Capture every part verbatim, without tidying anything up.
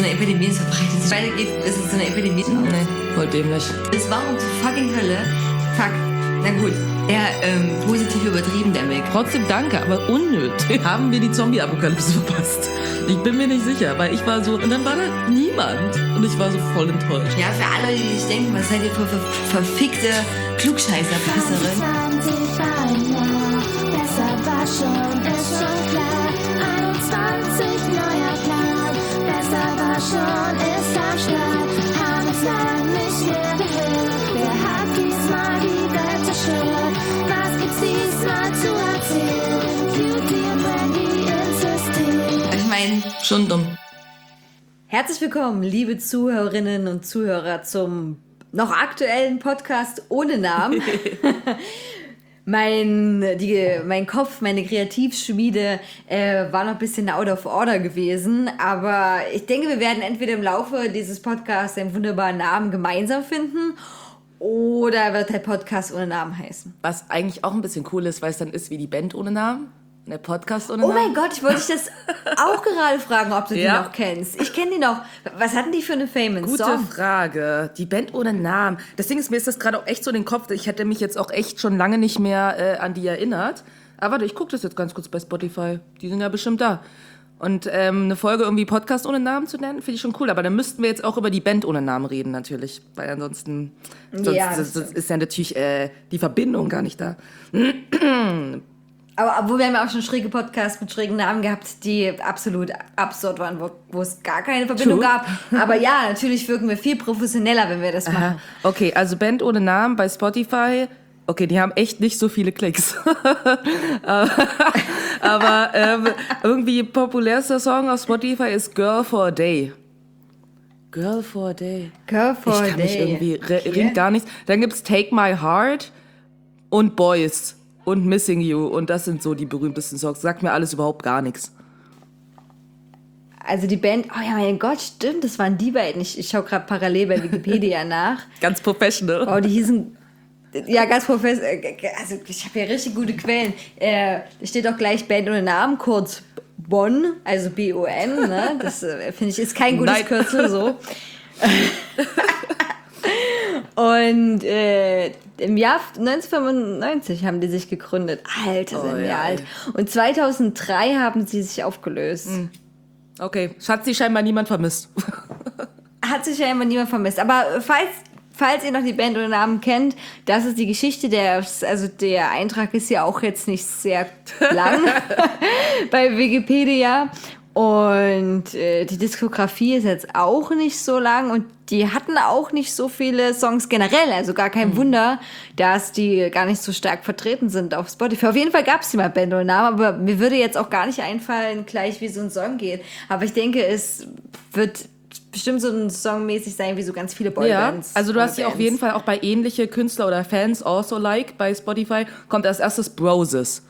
so eine Epidemie, es verbreitet sich weitergeht, ist es so eine Epidemie. Nee, voll dämlich. Es war um zur fucking Hölle. Fuck. Na gut, der ähm, positiv übertrieben, der Mick. Trotzdem danke, aber unnötig. Haben wir die Zombie-Apokalypse verpasst? Ich bin mir nicht sicher, weil ich war so, und dann war da niemand. Und ich war so voll enttäuscht. Ja, für alle, die sich denken, was seid ihr für ver verfickte Klugscheißer-Pisserin? Besser war schon, ist schon klar. einundzwanzig neuer Plan. Besser war schon, ist am Start. Haben uns lang nicht mehr gehört. Wer hat diesmal die Welt zerstört? Was gibt's diesmal zu erzählen? Beauty und Brandy ins System. Ich meine, Schon dumm. herzlich willkommen, liebe Zuhörerinnen und Zuhörer, zum noch aktuellen Podcast ohne Namen. mein, die, mein Kopf, meine Kreativschmiede äh, war noch ein bisschen out of order gewesen, aber ich denke, wir werden entweder im Laufe dieses Podcasts einen wunderbaren Namen gemeinsam finden oder wird der Podcast ohne Namen heißen. Was eigentlich auch ein bisschen cool ist, weil es dann ist wie die Band ohne Namen. Der Podcast ohne Oh Namen. mein Gott, ich wollte dich das auch gerade fragen, ob du Ja. die noch kennst. Ich kenne die noch. Was hatten die für eine famous Gute Song? Frage. Die Band ohne Namen. Das Ding ist, mir ist das gerade auch echt so in den Kopf. Ich hätte mich jetzt auch echt schon lange nicht mehr äh, an die erinnert. Aber warte, ich gucke das jetzt ganz kurz bei Spotify. Die sind ja bestimmt da. Und ähm, eine Folge irgendwie Podcast ohne Namen zu nennen, finde ich schon cool. Aber dann müssten wir jetzt auch über die Band ohne Namen reden, natürlich. Weil ansonsten sonst, Ja, das, das das ist ja natürlich äh, die Verbindung gar nicht da. Aber obwohl wir haben ja auch schon schräge Podcasts mit schrägen Namen gehabt, die absolut absurd waren, wo, wo es gar keine Verbindung True. gab. Aber ja, natürlich wirken wir viel professioneller, wenn wir das machen. Aha. Okay, also Band ohne Namen bei Spotify. Okay, die haben echt nicht so viele Klicks. Aber ähm, irgendwie populärster Song auf Spotify ist Girl for a Day. Girl for a Day. Girl for Ich a kann mich Day. irgendwie, re- Okay. ringt gar nichts. Dann gibt's Take My Heart und Boys und Missing You. Und das sind so die berühmtesten Songs. Sagt mir alles überhaupt gar nichts. Also die Band, oh ja, mein Gott, stimmt, das waren die beiden. Ich, ich schaue gerade parallel bei Wikipedia nach. Ganz professional. Oh, die hießen, ja, ganz professionell, also ich habe ja richtig gute Quellen. Äh, da steht auch gleich Band ohne Namen, kurz Bonn, also B O N, ne? Das äh, finde ich ist kein gutes Nein. Kürzel, so. Und äh, im Jahr neunzehnhundertfünfundneunzig haben die sich gegründet. Alter, sind Oh, wir ja, alt. Und zweitausenddrei haben sie sich aufgelöst. Okay, hat sie scheinbar niemand vermisst. Hat sich ja immer niemand vermisst. Aber falls, falls ihr noch die Band ohne Namen kennt, das ist die Geschichte. Der, also der Eintrag ist ja auch jetzt nicht sehr lang bei Wikipedia. Und äh, die Diskografie ist jetzt auch nicht so lang und die hatten auch nicht so viele Songs generell, also gar kein Wunder, dass die gar nicht so stark vertreten sind auf Spotify. Auf jeden Fall gab es die mal Band ohne Namen, aber mir würde jetzt auch gar nicht einfallen, gleich wie so ein Song geht. Aber ich denke, es wird bestimmt so ein Songmäßig sein, wie so ganz viele Ja, Boybands. also du hast ja auf Boybands. jeden Fall auch bei ähnliche Künstler oder Fans also like bei Spotify kommt als erstes Broses.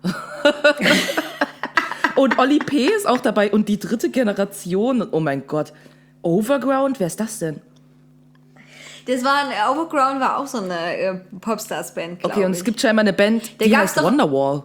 Und Oli P. ist auch dabei und die dritte Generation, oh mein Gott, Overground, wer ist das denn? Das war ein, Overground war auch so eine äh, Popstars-Band, glaube Okay, und ich. es gibt scheinbar eine Band, Da die gab's heißt doch- Wonderwall.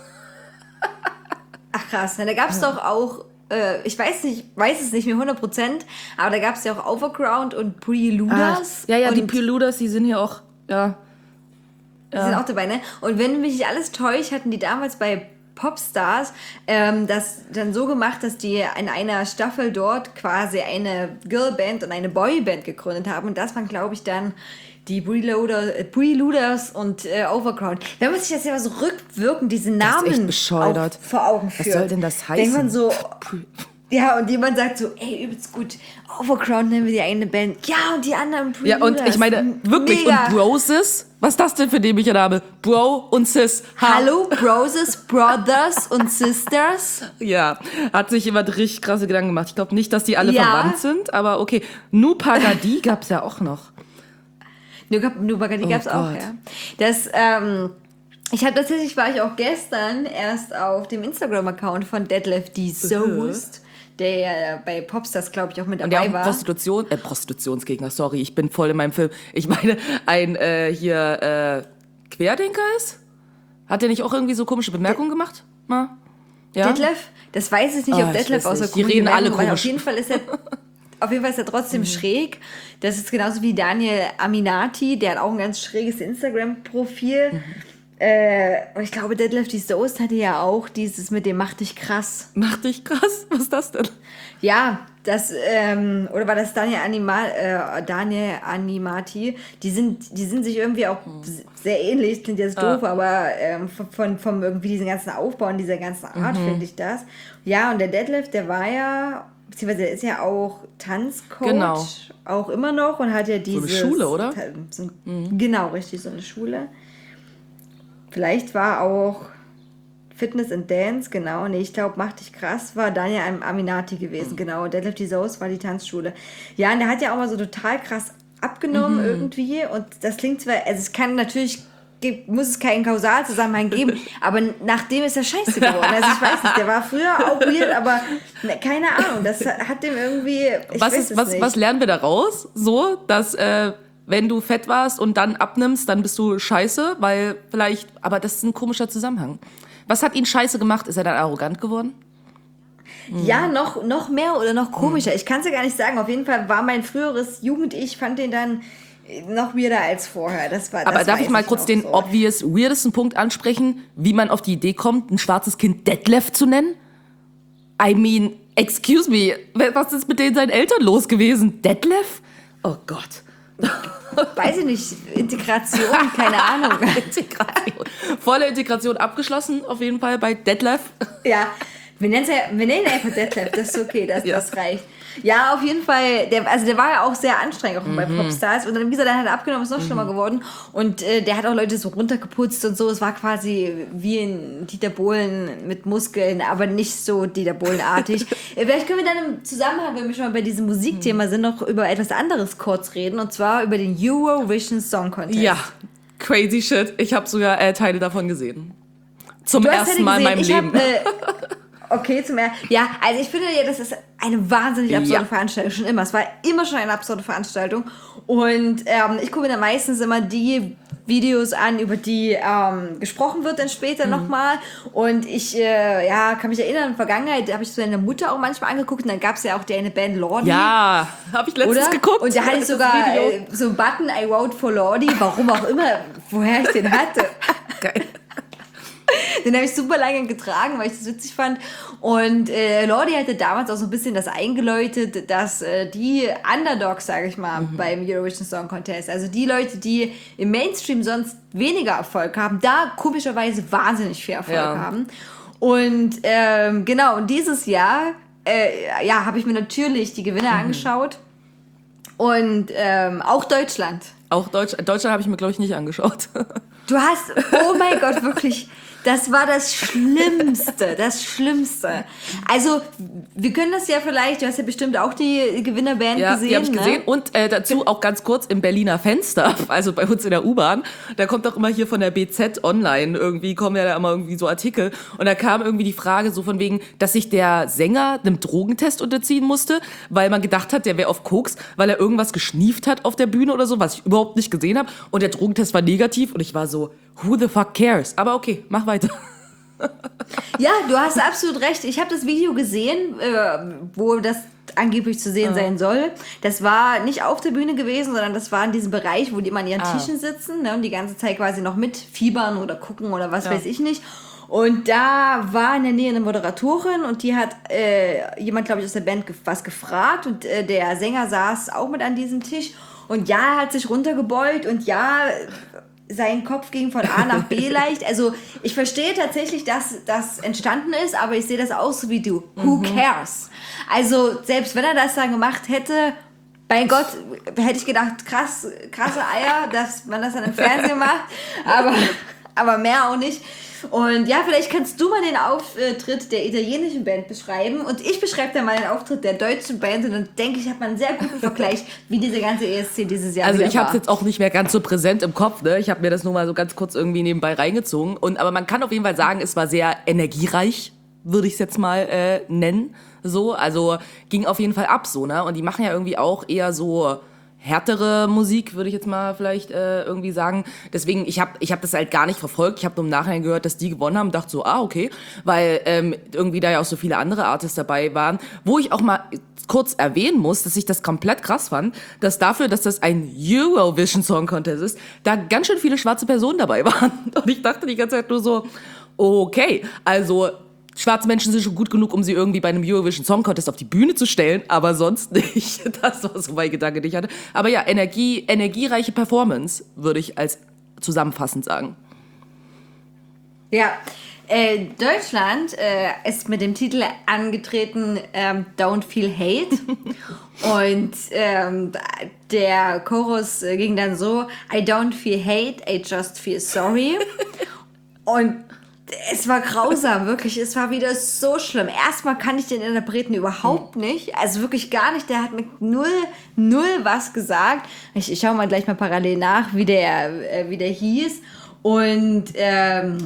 Ach krass, na, da gab es doch auch, äh, ich weiß nicht, weiß es nicht mehr hundert Prozent, aber da gab es ja auch Overground und Preluders. ja, ja, die und Preluders, die sind hier auch, ja. die sind auch dabei, ne? Und wenn mich nicht alles täuscht, hatten die damals bei Popstars ähm, das dann so gemacht, dass die in einer Staffel dort quasi eine Girlband und eine Boyband gegründet haben. Und das waren, glaube ich, dann die Preloader, äh, Preluders und äh, Overground. Wenn man sich das ja so rückwirkend, diese ist Namen echt bescheuert. auch vor Augen Was führt. soll denn das Denkt man heißen? so, ja, und jemand sagt so, ey, übelst gut, Overground nennen wir die eine Band. Ja, und die anderen Ja, Preluders. und ich meine, wirklich, Mega. und Broses? Was ist das denn für ein dämlicher Name? Bro und Sis. Ha. Hallo, Broses, Brothers und Sisters. Ja, hat sich jemand richtig krasse Gedanken gemacht. Ich glaube nicht, dass die alle Ja. verwandt sind, aber okay. Nupagadi gab's ja auch noch. Nubagadi Oh gab es auch, Gott. ja. Das, ähm, ich habe tatsächlich, war ich auch gestern erst auf dem Instagram-Account von Detlef D. Soest, der ja bei Popstars, glaube ich, auch mit Und der dabei auch war. Prostitution, äh, Prostitutionsgegner, sorry, ich bin voll in meinem Film. Ich meine, ein äh, hier äh, Querdenker ist? Hat der nicht auch irgendwie so komische Bemerkungen gemacht? Mal? Ja? Detlef? Das weiß ich nicht, Ah, ob ich Detlef weiß außer nicht. Die reden alle weil auf komisch. jeden Fall ist er... auf jeden Fall ist er trotzdem mhm. schräg. Das ist genauso wie Daniel Aminati, der hat auch ein ganz schräges Instagram-Profil. Mhm. Äh, und ich glaube, Deadlift die Soest hatte ja auch dieses mit dem Mach dich krass. Mach dich krass? Was ist das denn? Ja, das, ähm, oder war das Daniel, Anima, äh, Daniel Animati? Die sind, die sind sich irgendwie auch sehr ähnlich, klingt jetzt doof, ah. aber ähm, von, von irgendwie diesen ganzen Aufbau und dieser ganzen Art mhm. finde ich das. Ja, und der Deadlift, der war ja, beziehungsweise der ist ja auch Tanzcoach, genau. auch immer noch und hat ja diese... So eine Schule, oder? So, mhm. Genau, richtig, so eine Schule. Vielleicht war auch Fitness and Dance, genau. Nee, ich glaube, Mach dich krass war Daniel Aminati gewesen, mhm. genau. Und Deadlift die Soest war die Tanzschule. Ja, und der hat ja auch mal so total krass abgenommen mhm. irgendwie. Und das klingt zwar, also es kann natürlich, muss es keinen Kausalzusammenhang geben, aber nachdem ist er scheiße geworden. Also ich weiß nicht, der war früher auch weird, aber keine Ahnung, das hat dem irgendwie, ich was weiß ist, es was, nicht. Was lernen wir daraus? So, dass... Äh wenn du fett warst und dann abnimmst, dann bist du scheiße, weil vielleicht, aber das ist ein komischer Zusammenhang. Was hat ihn scheiße gemacht? Ist er dann arrogant geworden? Ja, noch, noch mehr oder noch komischer. Ich kann es ja gar nicht sagen. Auf jeden Fall war mein früheres Jugend-Ich, fand den dann noch weirder als vorher. Das war, das aber darf ich mal kurz den so. obvious, weirdesten Punkt ansprechen, wie man auf die Idee kommt, ein schwarzes Kind Detlef zu nennen? I mean, excuse me, was ist mit denen seinen Eltern los gewesen? Detlef? Oh Gott. Weiß ich nicht, Integration, keine Ahnung. Integration. Volle Integration abgeschlossen, auf jeden Fall bei Detlef. Ja, wir nennen, ja, wir nennen ihn einfach Detlef, das ist okay, das, ja. das reicht. Ja, auf jeden Fall, der, also der war ja auch sehr anstrengend, auch mhm. bei Popstars. Und dann, wie gesagt, dann hat er abgenommen, ist noch mhm. schlimmer geworden. Und äh, der hat auch Leute so runtergeputzt und so. Es war quasi wie ein Dieter Bohlen mit Muskeln, aber nicht so Dieter Bohlen-artig. Vielleicht können wir dann im Zusammenhang, wenn wir schon mal bei diesem Musikthema sind, noch über etwas anderes kurz reden. Und zwar über den Eurovision Song Contest. Ja, crazy shit. Ich habe sogar äh, Teile davon gesehen. Zum ersten Mal in meinem ich Leben. Hab, äh, Okay, zum er Ja, also ich finde ja, das ist eine wahnsinnig absurde ja. Veranstaltung, schon immer. Es war immer schon eine absurde Veranstaltung. Und ähm, ich gucke mir dann meistens immer die Videos an, über die ähm, gesprochen wird dann später mhm. nochmal. Und ich äh, ja, kann mich erinnern, in der Vergangenheit habe ich so eine Mutter auch manchmal angeguckt. Und dann gab es ja auch die eine Band Lordi. Ja, habe ich letztens oder? geguckt. Und da hatte ich sogar äh, so einen Button, I vote for Lordi. Warum auch immer, woher ich den hatte. Geil. Den habe ich super lange getragen, weil ich das witzig fand. Und äh, Lordi hatte damals auch so ein bisschen das eingeläutet, dass äh, die Underdogs, sage ich mal, mhm. beim Eurovision Song Contest, also die Leute, die im Mainstream sonst weniger Erfolg haben, da komischerweise wahnsinnig viel Erfolg ja. haben. Und ähm, genau, und dieses Jahr äh, ja, habe ich mir natürlich die Gewinner mhm. angeschaut. Und ähm, auch Deutschland. Auch Deutsch, Deutschland habe ich mir, glaube ich, nicht angeschaut. Du hast, oh mein Gott, wirklich, das war das Schlimmste, das Schlimmste. Also, wir können das ja vielleicht, du hast ja bestimmt auch die Gewinnerband ja, gesehen. Ja, die habe ich ne? gesehen. Und äh, dazu auch ganz kurz im Berliner Fenster, also bei uns in der U-Bahn, da kommt auch immer hier von der B Z online, irgendwie kommen ja da immer irgendwie so Artikel. Und da kam irgendwie die Frage so von wegen, dass sich der Sänger einem Drogentest unterziehen musste, weil man gedacht hat, der wäre auf Koks, weil er irgendwas geschnieft hat auf der Bühne oder so, was ich überhaupt nicht gesehen habe. Und der Drogentest war negativ und ich war so, who the fuck cares? Aber okay, mach weiter. Ja, du hast absolut recht. Ich habe das Video gesehen, äh, wo das angeblich zu sehen ah. sein soll. Das war nicht auf der Bühne gewesen, sondern das war in diesem Bereich, wo die immer an ihren ah. Tischen sitzen, ne, und die ganze Zeit quasi noch mitfiebern oder gucken oder was ja. weiß ich nicht. Und da war in der Nähe eine Moderatorin und die hat äh, jemand, glaube ich, aus der Band ge- was gefragt und äh, der Sänger saß auch mit an diesem Tisch und ja, er hat sich runtergebeugt und ja, sein Kopf ging von A nach B leicht. Also ich verstehe tatsächlich, dass das entstanden ist, aber ich sehe das auch so wie du. Who cares? Also selbst wenn er das dann gemacht hätte, mein Gott, hätte ich gedacht, krass, krasse Eier, dass man das dann im Fernsehen macht, aber, aber mehr auch nicht. Und ja, vielleicht kannst du mal den Auftritt der italienischen Band beschreiben und ich beschreibe dann mal den Auftritt der deutschen Band und dann denke ich, hat man einen sehr guten Vergleich, wie diese ganze E S C dieses Jahr Also wieder ich habe es war. jetzt auch nicht mehr ganz so präsent im Kopf, ne? Ich habe mir das nur mal so ganz kurz irgendwie nebenbei reingezogen. Und, aber man kann auf jeden Fall sagen, es war sehr energiereich, würde ich es jetzt mal äh, nennen. So, also ging auf jeden Fall ab so, ne? Und die machen ja irgendwie auch eher so härtere Musik, würde ich jetzt mal vielleicht äh, irgendwie sagen. Deswegen, ich habe ich hab das halt gar nicht verfolgt. Ich habe nur im Nachhinein gehört, dass die gewonnen haben und dachte so, ah, okay. Weil ähm, irgendwie da ja auch so viele andere Artists dabei waren. Wo ich auch mal kurz erwähnen muss, dass ich das komplett krass fand, dass dafür, dass das ein Eurovision Song Contest ist, da ganz schön viele schwarze Personen dabei waren. Und ich dachte die ganze Zeit nur so, okay, also schwarze Menschen sind schon gut genug, um sie irgendwie bei einem Eurovision Song Contest auf die Bühne zu stellen, aber sonst nicht. Das war so mein Gedanke, den ich hatte. Aber ja, Energie, energiereiche Performance, würde ich als zusammenfassend sagen. Ja, äh, Deutschland äh, ist mit dem Titel angetreten, ähm, Don't Feel Hate. Und ähm, der Chorus äh, ging dann so, I don't feel hate, I just feel sorry. Und es war grausam, wirklich. Es war wieder so schlimm. Erstmal kann ich den Interpreten überhaupt nicht. Also wirklich gar nicht. Der hat mir null, null was gesagt. Ich, ich schaue mal gleich mal parallel nach, wie der, äh, wie der hieß. Und ähm,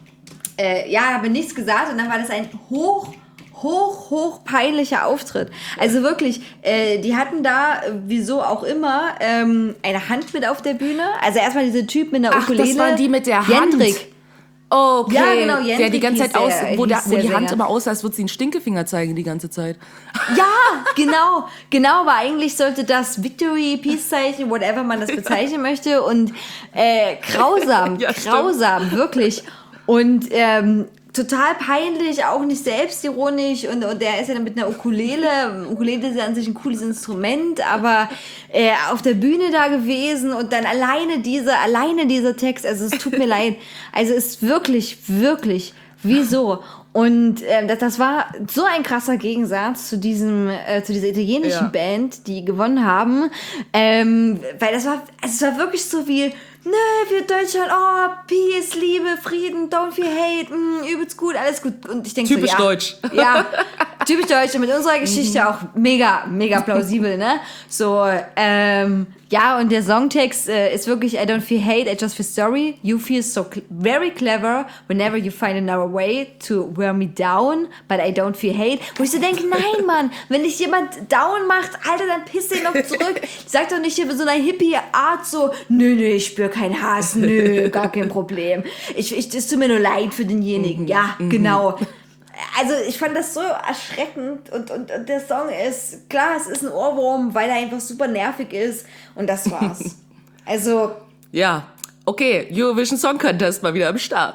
äh, ja, habe nichts gesagt. Und dann war das ein hoch, hoch, hoch peinlicher Auftritt. Also wirklich, äh, die hatten da, äh, wieso auch immer, ähm, eine Hand mit auf der Bühne. Also erstmal dieser Typ mit einer Ach, Ukulele. das waren die mit der Hand. Jendrik. Okay, Ja, genau, Jendrik der die ganze Zeit hieß aus, der- wo, der, hieß wo der die Hand Sänger. immer aussah, als würde sie einen Stinkefinger zeigen die ganze Zeit. Ja, genau, genau, aber eigentlich sollte das Victory, Peace-Zeichen, whatever man das bezeichnen möchte und äh, grausam, Ja, stimmt. grausam, wirklich und ähm, total peinlich, auch nicht selbstironisch und, und der ist ja dann mit einer Ukulele, Ukulele ist ja an sich ein cooles Instrument, aber äh, auf der Bühne da gewesen und dann alleine dieser, alleine dieser Text, also es tut mir leid, also es ist wirklich, wirklich, wieso? Und ähm, das, das war so ein krasser Gegensatz zu diesem, äh, zu dieser italienischen Ja. Band, die gewonnen haben, ähm, weil das war, also es war wirklich so wie, ne, für Deutschland, oh, Peace, Liebe, Frieden, don't feel hate, mh, übelst gut, alles gut. Und ich denke so, Typisch ja, deutsch. Ja, typisch deutsch und mit unserer Geschichte auch mega, mega plausibel, ne? So, ähm, ja, und der Songtext äh, ist wirklich, I don't feel hate, I just feel sorry. You feel so cl- very clever whenever you find another way to wear me down, but I don't feel hate. Wo ich so denke, nein, Mann, wenn dich jemand down macht, Alter, dann piss den noch zurück. Sag doch nicht hier mit so einer Hippie-Art so, nö, nö, ich spüre keinen Hass, nö, gar kein Problem. Ich, ich, es tut mir nur leid für denjenigen. Ja, genau. Also ich fand das so erschreckend und, und, und der Song ist, klar, es ist ein Ohrwurm, weil er einfach super nervig ist und das war's. Also, Ja, okay, Eurovision Song Contest mal wieder am Start.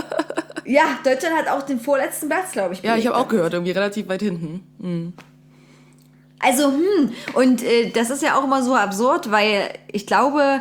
ja, Deutschland hat auch den vorletzten Platz, glaube ich. Ja, ich belegt. habe auch gehört, irgendwie relativ weit hinten. Also, hm, und äh, das ist ja auch immer so absurd, weil ich glaube,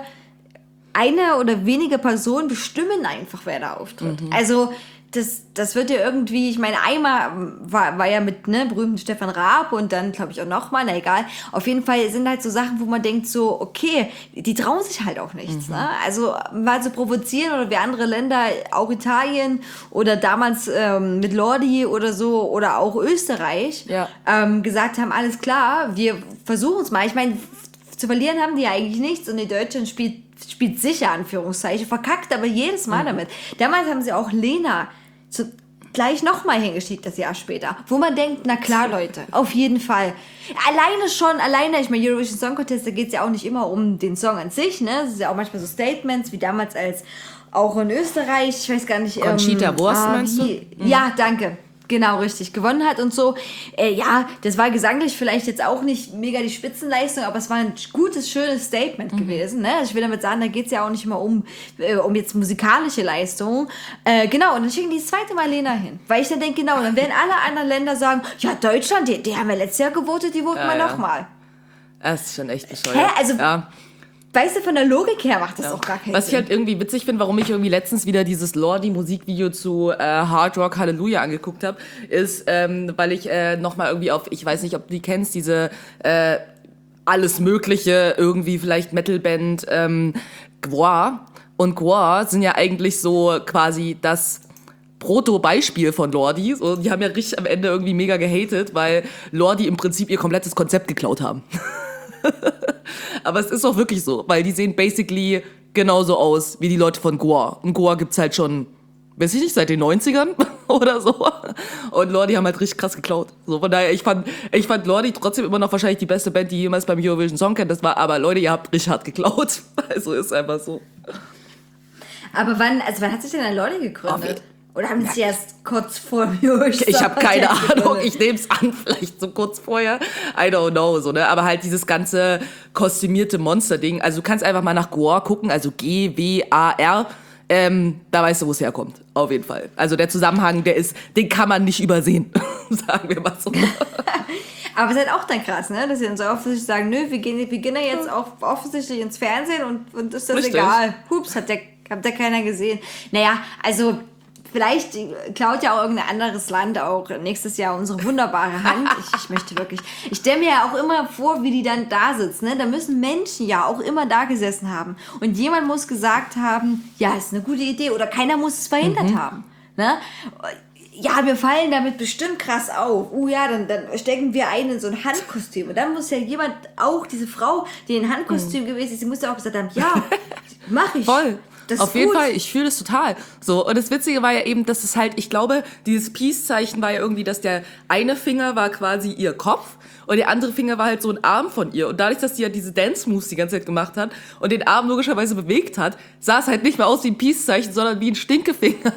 eine oder wenige Personen bestimmen einfach, wer da auftritt. Also, das, das wird ja irgendwie, ich meine, einmal war, war ja mit ne, berühmten Stefan Raab und dann, glaube ich, auch nochmal, na egal. Auf jeden Fall sind halt so Sachen, wo man denkt so, okay, die trauen sich halt auch nichts. Ne? Also mal zu provozieren oder wie andere Länder, auch Italien oder damals ähm, mit Lordi oder so oder auch Österreich, Ja. ähm, gesagt haben, alles klar, wir versuchen es mal. Ich meine, zu verlieren haben die ja eigentlich nichts und die Deutschland spielt, spielt sicher, Anführungszeichen, verkackt aber jedes Mal damit. Damals haben sie auch Lena zu, gleich nochmal hingeschickt, das Jahr später, wo man denkt, na klar, Leute, auf jeden Fall. Alleine schon, alleine, ich meine, Eurovision Song Contest, da geht es ja auch nicht immer um den Song an sich, ne? Es ist ja auch manchmal so Statements, wie damals als auch in Österreich, ich weiß gar nicht. Conchita ähm, Wurst, ah, meinst du? wie- Ja, danke. Genau, richtig. Gewonnen hat und so. Äh, ja, das war gesanglich vielleicht jetzt auch nicht mega die Spitzenleistung, aber es war ein gutes, schönes Statement Mhm. gewesen. Ne? Ich will damit sagen, da geht es ja auch nicht immer um, äh, um jetzt musikalische Leistung. Äh, genau, und dann schicken die das zweite Mal Lena hin. Weil ich dann denke, genau, dann werden alle anderen Länder sagen, ja, Deutschland, die, die haben wir letztes Jahr gewotet, die voten Ja, wir ja. nochmal. Das ist schon echt bescheuert. Hä? Also, ja. weißt du, von der Logik her macht das auch gar keinen Was ich Sinn. halt irgendwie witzig finde, warum ich irgendwie letztens wieder dieses Lordi-Musikvideo zu äh, Hard Rock Hallelujah angeguckt habe, ist, ähm, weil ich äh, nochmal irgendwie auf, ich weiß nicht, ob du die kennst, diese äh, alles Mögliche, irgendwie vielleicht Metalband ähm, Gwar. Und Gwar sind ja eigentlich so quasi das Proto-Beispiel von Lordi. So, die haben ja richtig am Ende irgendwie mega gehatet, weil Lordi im Prinzip ihr komplettes Konzept geklaut haben. Aber es ist auch wirklich so, weil die sehen basically genauso aus wie die Leute von Goa. Und Goa gibt's halt schon weiß ich nicht, seit den neunzigern oder so. Und Lordi haben halt richtig krass geklaut. So, von daher, ich fand, ich fand Lordi trotzdem immer noch wahrscheinlich die beste Band, die jemals beim Eurovision Song Contest war. Aber Leute, ihr habt richtig hart geklaut. Also ist einfach so. Aber wann, also wann hat sich denn ein Lordi gegründet? Oh, Oder haben sie erst kurz vor dem Eurovision Ich habe keine Contest Ahnung, gegründet? ich nehme es an, vielleicht so kurz vorher. I don't know, so, ne? Aber halt dieses ganze kostümierte Monster-Ding. Also du kannst einfach mal nach Goar gucken, also G W A R. Ähm, da weißt du, wo es herkommt. Auf jeden Fall. Also der Zusammenhang, der ist, den kann man nicht übersehen. Sagen wir mal so. Aber es ist halt auch dann krass, ne? Dass sie dann so offensichtlich sagen, nö, wir gehen, wir gehen ja jetzt auch offensichtlich ins Fernsehen und, und ist das Richtig. egal. Hups, hat der, hat der keiner gesehen. Naja, also vielleicht klaut ja auch irgendein anderes Land auch nächstes Jahr unsere wunderbare Hand. Ich, ich möchte wirklich, ich stelle mir ja auch immer vor, wie die dann da sitzen. Ne? Da müssen Menschen ja auch immer da gesessen haben. Und jemand muss gesagt haben, ja, ist eine gute Idee. Oder keiner muss es verhindert Mhm. haben. Ne? Ja, wir fallen damit bestimmt krass auf. Oh ja, dann, dann stecken wir ein in so ein Handkostüm. Und dann muss ja jemand, auch diese Frau, die in Handkostüm mhm. gewesen ist, die muss ja auch gesagt haben, ja, mach ich. Voll. Das Auf ist jeden gut. Fall, ich fühle das total. So, und das Witzige war ja eben, dass es halt, ich glaube, dieses Peace-Zeichen war ja irgendwie, dass der eine Finger war quasi ihr Kopf und der andere Finger war halt so ein Arm von ihr. Und dadurch, dass sie ja diese Dance-Moves die ganze Zeit gemacht hat und den Arm logischerweise bewegt hat, sah es halt nicht mehr aus wie ein Peace-Zeichen, sondern wie ein Stinkefinger.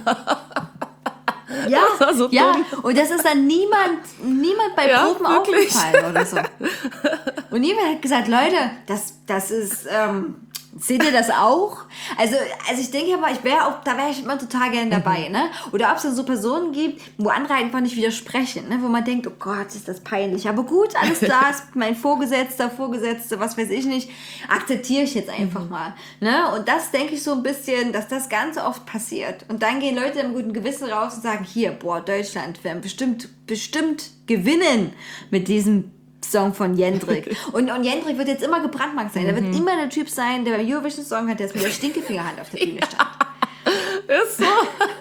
Ja, Das war so ja. dumm. Und das ist dann niemand, niemand bei Ja, Proben wirklich. aufgefallen oder so. Und niemand hat gesagt, Leute, das, das ist, ähm, seht ihr das auch? Also, also ich denke aber, ich wäre auch, da wäre ich immer total gerne dabei, Mhm. ne? Oder ob es dann so Personen gibt, wo andere einfach nicht widersprechen, ne? Wo man denkt, oh Gott, ist das peinlich. Aber gut, alles klar, ist mein Vorgesetzter, Vorgesetzte, was weiß ich nicht, akzeptiere ich jetzt einfach Mhm. mal, ne? Und das denke ich so ein bisschen, dass das ganz oft passiert. Und dann gehen Leute mit gutem Gewissen raus und sagen, hier, boah, Deutschland, wir werden bestimmt, bestimmt gewinnen mit diesem Song von Jendrik. Und, und Jendrik wird jetzt immer gebrandmarkt sein. Der wird immer der Typ sein, der beim Eurovision Song hat, der mit der Stinkefingerhand auf der Bühne stand. Ist so.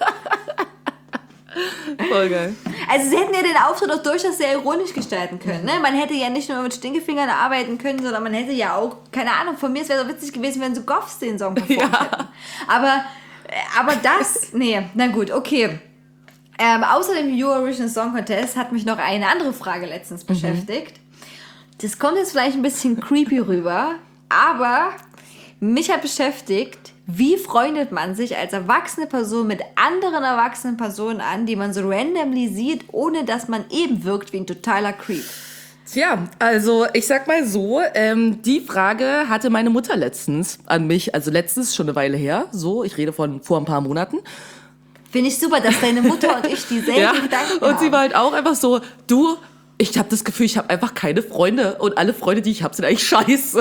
Voll geil. Also sie hätten ja den Auftritt auch durchaus sehr ironisch gestalten können. Ne? Man hätte ja nicht nur mit Stinkefingern arbeiten können, sondern man hätte ja auch, keine Ahnung, von mir, es wäre so witzig gewesen, wenn so Goffs den Song performt Ja. hätten. Aber, aber das, nee, na gut, okay. Ähm, außer dem Eurovision Song Contest hat mich noch eine andere Frage letztens beschäftigt. Das kommt jetzt vielleicht ein bisschen creepy rüber, aber mich hat beschäftigt, wie freundet man sich als erwachsene Person mit anderen erwachsenen Personen an, die man so randomly sieht, ohne dass man eben wirkt wie ein totaler Creep. Tja, also ich sag mal so, ähm, die Frage hatte meine Mutter letztens an mich, also letztens, schon eine Weile her, so, ich rede von vor ein paar Monaten. Finde ich super, dass deine Mutter und ich dieselben Ja, Gedanken und haben. sie war halt auch einfach so, du, ich habe das Gefühl, ich habe einfach keine Freunde und alle Freunde, die ich habe, sind eigentlich scheiße.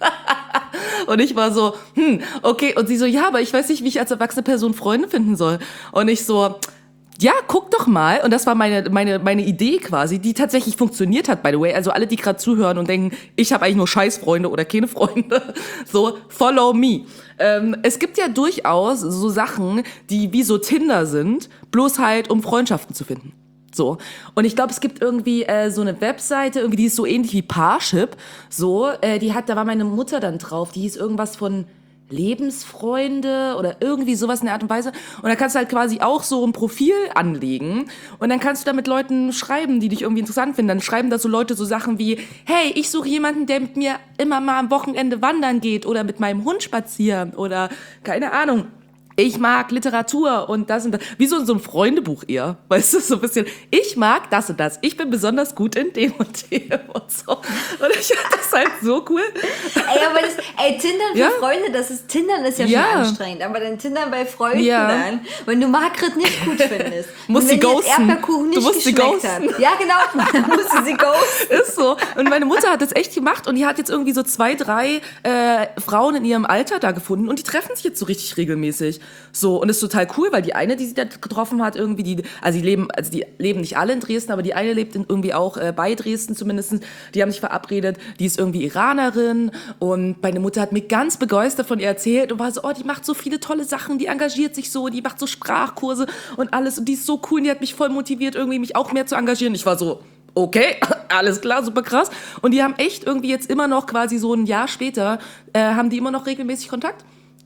Und ich war so, hm, okay. Und sie so, ja, aber ich weiß nicht, wie ich als erwachsene Person Freunde finden soll. Und ich so, ja, guck doch mal. Und das war meine, meine, meine Idee quasi, die tatsächlich funktioniert hat, by the way. Also alle, die gerade zuhören und denken, ich habe eigentlich nur Scheißfreunde oder keine Freunde, so, follow me. Ähm, es gibt ja durchaus so Sachen, die wie so Tinder sind, bloß halt, um Freundschaften zu finden. So. Und ich glaube, es gibt irgendwie äh, so eine Webseite, irgendwie, die ist so ähnlich wie Parship. So, äh, die hat, da war meine Mutter dann drauf, die hieß irgendwas von Lebensfreunde oder irgendwie sowas in der Art und Weise. Und da kannst du halt quasi auch so ein Profil anlegen und dann kannst du da mit Leuten schreiben, die dich irgendwie interessant finden. Dann schreiben da so Leute so Sachen wie, hey, ich suche jemanden, der mit mir immer mal am Wochenende wandern geht oder mit meinem Hund spazieren oder keine Ahnung. Ich mag Literatur und das und das. Wie so, so ein Freundebuch eher. Weißt du, so ein bisschen. Ich mag das und das. Ich bin besonders gut in dem und dem und so. Und ich fand das halt so cool. Ey, aber das, ey, Tindern für Ja. Freunde, das ist, Tindern ist ja, Ja. schon anstrengend. Aber dann Tindern bei Freunden Ja. dann, wenn du Margret nicht gut findest. Musst und sie wenn dir ghosten. das Erdbeerkuchen Du nicht musst sie geschmeckt ghosten. hat. Ja, genau. Dann musst du sie ghosten. Ist so. Und meine Mutter hat das echt gemacht und die hat jetzt irgendwie so zwei, drei äh, Frauen in ihrem Alter da gefunden und die treffen sich jetzt so richtig regelmäßig. So, und ist total cool, weil die eine, die sie da getroffen hat, irgendwie, die, also die leben, also die leben nicht alle in Dresden, aber die eine lebt in, irgendwie auch äh, bei Dresden zumindest. Die haben sich verabredet, die ist irgendwie Iranerin und meine Mutter hat mir ganz begeistert von ihr erzählt und war so, oh, die macht so viele tolle Sachen, die engagiert sich so, die macht so Sprachkurse und alles und die ist so cool und die hat mich voll motiviert, irgendwie mich auch mehr zu engagieren. Ich war so, okay, alles klar, super krass. Und die haben echt irgendwie jetzt immer noch quasi so ein Jahr später, äh, haben die immer noch regelmäßig Kontakt.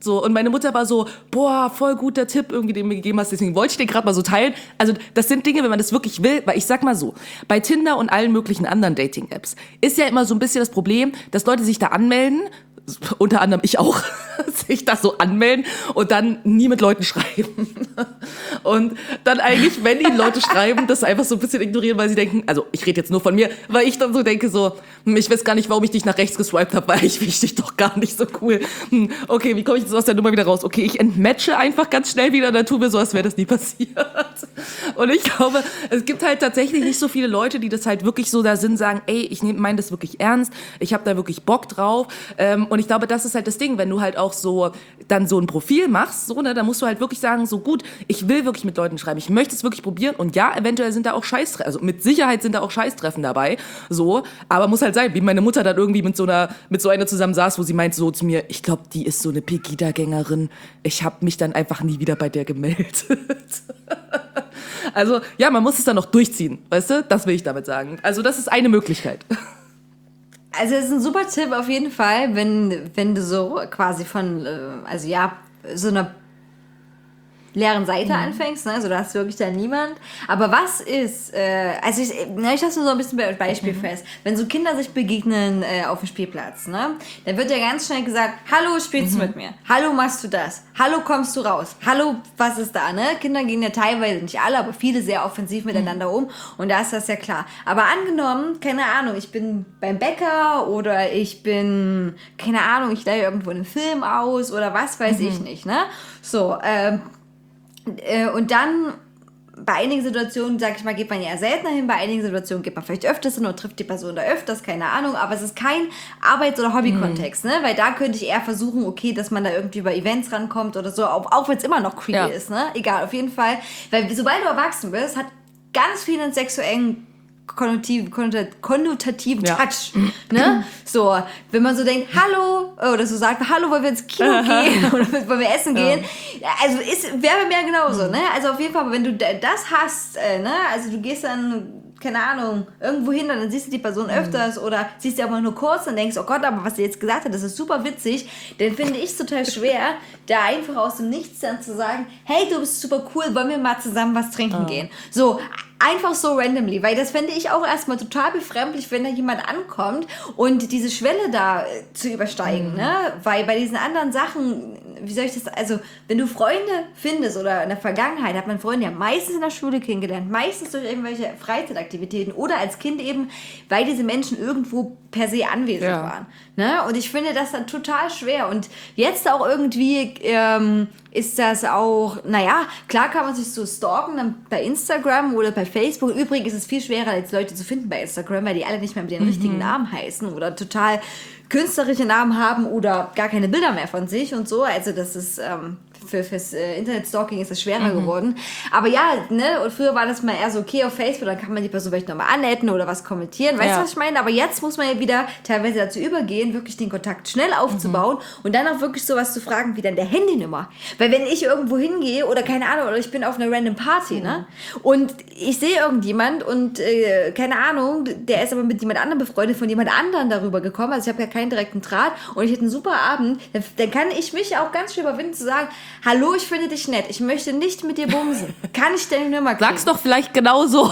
So, und meine Mutter war so, boah, voll guter Tipp irgendwie, den du mir gegeben hast, deswegen wollte ich den gerade mal so teilen. Also das sind Dinge, wenn man das wirklich will, weil ich sag mal so, bei Tinder und allen möglichen anderen Dating-Apps ist ja immer so ein bisschen das Problem, dass Leute sich da anmelden, unter anderem ich auch, sich da so anmelden und dann nie mit Leuten schreiben. Und dann eigentlich, wenn ihnen Leute schreiben, das einfach so ein bisschen ignorieren, weil sie denken, also ich rede jetzt nur von mir, weil ich dann so denke so, hm, ich weiß gar nicht, warum ich dich nach rechts geswiped habe, weil ich finde dich doch gar nicht so cool. Hm, okay, wie komme ich jetzt aus der Nummer wieder raus? Okay, ich entmatche einfach ganz schnell wieder und dann tun wir so, als wäre das nie passiert. Und ich glaube, es gibt halt tatsächlich nicht so viele Leute, die das halt wirklich so da sind, sagen, ey, ich meine das wirklich ernst, ich habe da wirklich Bock drauf. Ähm, und ich glaube, das ist halt das Ding, wenn du halt auch so dann so ein Profil machst, so, ne, dann musst du halt wirklich sagen, so gut, ich will wirklich mit Leuten schreiben, ich möchte es wirklich probieren und ja, eventuell sind da auch Scheißtreffen, also mit Sicherheit sind da auch Scheißtreffen dabei, so, aber muss halt sein, wie meine Mutter dann irgendwie mit so einer, mit so einer zusammen saß, wo sie meint so zu mir, ich glaube, die ist so eine Pegida-Gängerin, ich habe mich dann einfach nie wieder bei der gemeldet. Also, ja, man muss es dann noch durchziehen, weißt du, das will ich damit sagen. Also, das ist eine Möglichkeit. Also es ist ein super Tipp auf jeden Fall, wenn, wenn du so quasi von, äh, also ja, so einer leeren Seite mhm. anfängst, ne? Also da hast du wirklich da niemand. Aber was ist, äh, also ich, na, ich lasse nur so ein bisschen Be- Beispiel mhm. fest. Wenn so Kinder sich begegnen äh, auf dem Spielplatz, ne? Dann wird ja ganz schnell gesagt, hallo, spielst du mhm. mit mir? Hallo, machst du das? Hallo, kommst du raus? Hallo, was ist da, ne? Kinder gehen ja teilweise, nicht alle, aber viele sehr offensiv miteinander um. Und da ist das ja klar. Aber angenommen, keine Ahnung, ich bin beim Bäcker oder ich bin, keine Ahnung, ich leihe irgendwo einen Film aus oder was weiß mhm. ich nicht, ne? So, ähm, und dann bei einigen Situationen, sag ich mal, geht man ja seltener hin, bei einigen Situationen geht man vielleicht öfters hin oder trifft die Person da öfters, keine Ahnung, aber es ist kein Arbeits- oder Hobby-Kontext, mhm. ne? Weil da könnte ich eher versuchen, okay, dass man da irgendwie über Events rankommt oder so, auch, auch wenn es immer noch creepy ja. ist, ne? Egal, auf jeden Fall, weil sobald du erwachsen bist, hat ganz viel einen sexuellen Konnotativ, konnotativen ja. Touch, ne? So, wenn man so denkt, hallo, oder so sagt, hallo, wollen wir ins Kino gehen oder wollen wir essen gehen? Ja. Also ist, wäre bei mir genauso, mhm. ne? Also auf jeden Fall, wenn du das hast, äh, ne? Also du gehst dann, keine Ahnung, irgendwo hin und dann siehst du die Person öfters mhm. oder siehst sie aber nur kurz und denkst, oh Gott, aber was sie jetzt gesagt hat, das ist super witzig, dann finde ich es total schwer, da einfach aus dem Nichts dann zu sagen, hey, du bist super cool, wollen wir mal zusammen was trinken oh. gehen? So, einfach so randomly, weil das fände ich auch erstmal total befremdlich, wenn da jemand ankommt und diese Schwelle da äh, zu übersteigen, mhm. ne? Weil bei diesen anderen Sachen, wie soll ich das, also wenn du Freunde findest oder in der Vergangenheit hat man Freunde ja meistens in der Schule kennengelernt, meistens durch irgendwelche Freizeitaktivitäten oder als Kind eben, weil diese Menschen irgendwo per se anwesend ja. waren, ne? Und ich finde das dann total schwer und jetzt auch irgendwie ähm, ist das auch, naja, klar kann man sich so stalken dann bei Instagram oder bei Facebook. Übrigens ist es viel schwerer, als Leute zu finden bei Instagram, weil die alle nicht mehr mit den mhm. richtigen Namen heißen oder total künstlerische Namen haben oder gar keine Bilder mehr von sich und so. Also das ist ähm, für, fürs äh, Internet-Stalking ist es schwerer mhm. geworden. Aber ja, ne, und früher war das mal eher so, okay, auf Facebook, dann kann man die Person vielleicht nochmal annetten oder was kommentieren. Weißt du, ja. was ich meine? Aber jetzt muss man ja wieder teilweise dazu übergehen, wirklich den Kontakt schnell aufzubauen mhm. und dann auch wirklich sowas zu fragen wie dann der Handynummer. Weil wenn ich irgendwo hingehe oder keine Ahnung, oder ich bin auf einer random Party, mhm. ne, und ich sehe irgendjemand und äh, keine Ahnung, der ist aber mit jemand anderem befreundet, von jemand anderem darüber gekommen, also ich habe ja keinen direkten Draht und ich hätte einen super Abend, dann, dann kann ich mich auch ganz schön überwinden zu sagen, hallo, ich finde dich nett, ich möchte nicht mit dir bumsen. Kann ich deine Nummer kriegen? Sag's doch vielleicht genauso.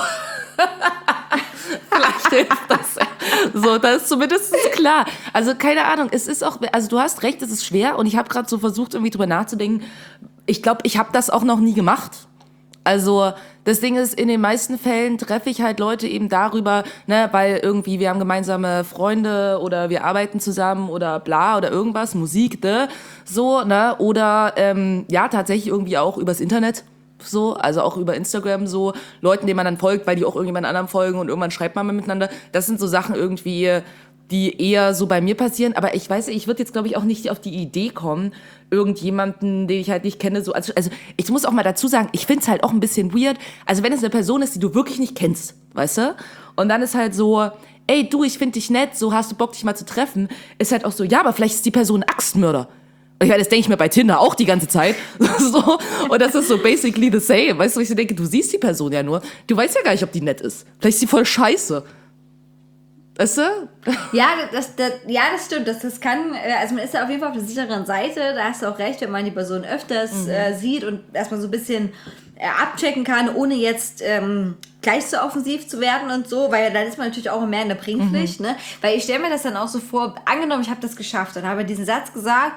Vielleicht hilft das. So, das ist zumindest klar. Also keine Ahnung, es ist auch, also du hast recht, es ist schwer und ich habe gerade so versucht, irgendwie drüber nachzudenken. Ich glaube, ich habe das auch noch nie gemacht. Also das Ding ist, in den meisten Fällen treffe ich halt Leute eben darüber, ne, weil irgendwie wir haben gemeinsame Freunde oder wir arbeiten zusammen oder bla oder irgendwas, Musik, ne, so, ne, oder ähm, ja, tatsächlich irgendwie auch übers Internet. So, also auch über Instagram so, Leuten, denen man dann folgt, weil die auch irgendjemand anderem folgen und irgendwann schreibt man mal miteinander. Das sind so Sachen irgendwie, die eher so bei mir passieren. Aber ich weiß, ich würde jetzt, glaube ich, auch nicht auf die Idee kommen, irgendjemanden, den ich halt nicht kenne, so, also, also ich muss auch mal dazu sagen, ich finde es halt auch ein bisschen weird, also wenn es eine Person ist, die du wirklich nicht kennst, weißt du? Und dann ist halt so, ey, du, ich finde dich nett, so hast du Bock, dich mal zu treffen, ist halt auch so, ja, aber vielleicht ist die Person ein Axtmörder. Ich meine, das denke ich mir bei Tinder auch die ganze Zeit. So, und das ist so basically the same. Weißt du, ich denke, du siehst die Person ja nur. Du weißt ja gar nicht, ob die nett ist. Vielleicht ist die voll scheiße. Weißt du? Ja, das, das, ja, das stimmt. Das, das kann, also man ist ja auf jeden Fall auf der sicheren Seite. Da hast du auch recht, wenn man die Person öfters mhm. äh, sieht und erstmal so ein bisschen äh, abchecken kann, ohne jetzt ähm, gleich so offensiv zu werden und so, weil dann ist man natürlich auch mehr in der Bringpflicht. Mhm. Ne? Weil ich stelle mir das dann auch so vor, angenommen, ich habe das geschafft und habe diesen Satz gesagt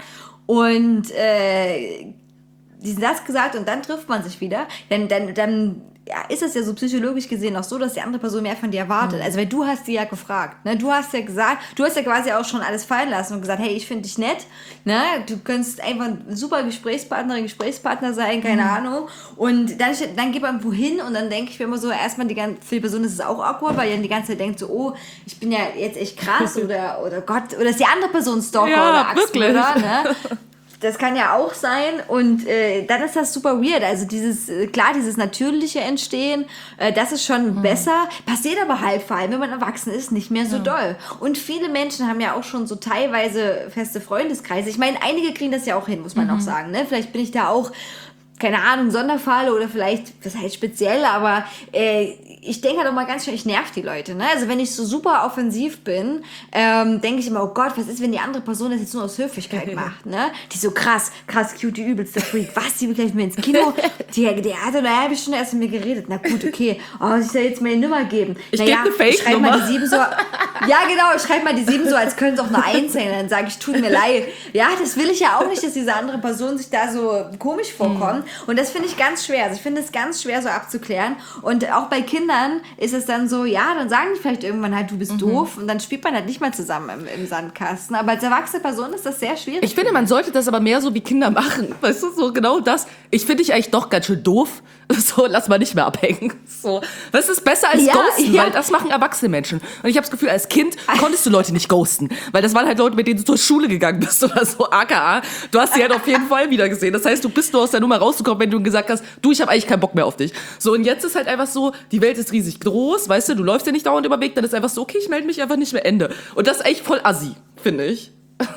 und äh, diesen Satz gesagt und dann trifft man sich wieder, dann, dann, dann ja, ist es ja so psychologisch gesehen auch so, dass die andere Person mehr von dir erwartet. Mhm. Also, weil du hast sie ja gefragt, ne? Du hast ja gesagt, du hast ja quasi auch schon alles fallen lassen und gesagt, hey, ich finde dich nett, ne? Du könntest einfach ein super Gesprächspartnerin, Gesprächspartner sein, keine mhm. Ahnung. Und dann, dann geht man wohin und dann denke ich mir immer so, erstmal die ganze, für die Person ist es auch awkward, weil dann die ganze Zeit denkt so, oh, ich bin ja jetzt echt krass oder, oder Gott, oder ist die andere Person Stalker ja, oder Axtbruder, ne? Das kann ja auch sein und äh, dann ist das super weird. Also dieses, äh, klar, dieses natürliche Entstehen, äh, das ist schon mhm. besser. Passiert aber halt vor allem, wenn man erwachsen ist, nicht mehr so ja. doll. Und viele Menschen haben ja auch schon so teilweise feste Freundeskreise. Ich meine, einige kriegen das ja auch hin, muss man mhm. auch sagen. Ne? Vielleicht bin ich da auch, keine Ahnung, Sonderfall oder vielleicht, das heißt speziell, aber äh, ich denke halt auch mal ganz schön, ich nerv die Leute. Ne? Also wenn ich so super offensiv bin, ähm, denke ich immer, oh Gott, was ist, wenn die andere Person das jetzt nur aus Höflichkeit macht? Ne? Die so krass, krass cute, die übelste Freak. Was, die will gleich mit mir ins Kino? Die, die hat eine halbe Stunde erst mit mir geredet. Na gut, okay. Oh, ich soll jetzt mal die Nummer geben. Ich naja, gebe eine ich schreibe Fake-Nummer. mal die sieben so. Ja, genau, ich schreibe mal die sieben so, als könnte es auch eine eins sein. Dann sage ich, tut mir leid. Ja, das will ich ja auch nicht, dass diese andere Person sich da so komisch vorkommt. Mhm. Und das finde ich ganz schwer. Also ich finde es ganz schwer so abzuklären. Und auch bei Kindern ist es dann so, ja, dann sagen die vielleicht irgendwann halt, du bist mhm. doof. Und dann spielt man halt nicht mal zusammen im, im Sandkasten. Aber als erwachsene Person ist das sehr schwierig. Ich finde, man sollte das aber mehr so wie Kinder machen. Weißt du, so genau das. Ich finde dich eigentlich doch ganz schön doof. So, lass mal nicht mehr abhängen. So. Das ist besser als ja, Ghosten, ja. weil das machen erwachsene Menschen. Und ich habe das Gefühl, als Kind konntest du Leute nicht ghosten. Weil das waren halt Leute, mit denen du zur Schule gegangen bist oder so, aka. Du hast sie halt auf jeden Fall wieder gesehen. Das heißt, du bist nur aus der Nummer rausgekommen, wenn du gesagt hast, du, ich habe eigentlich keinen Bock mehr auf dich. So, und jetzt ist halt einfach so, die Welt ist riesig groß, weißt du, du läufst ja nicht dauernd über den Weg, dann ist einfach so, okay, ich melde mich einfach nicht mehr, Ende. Und das ist echt voll assi, finde ich.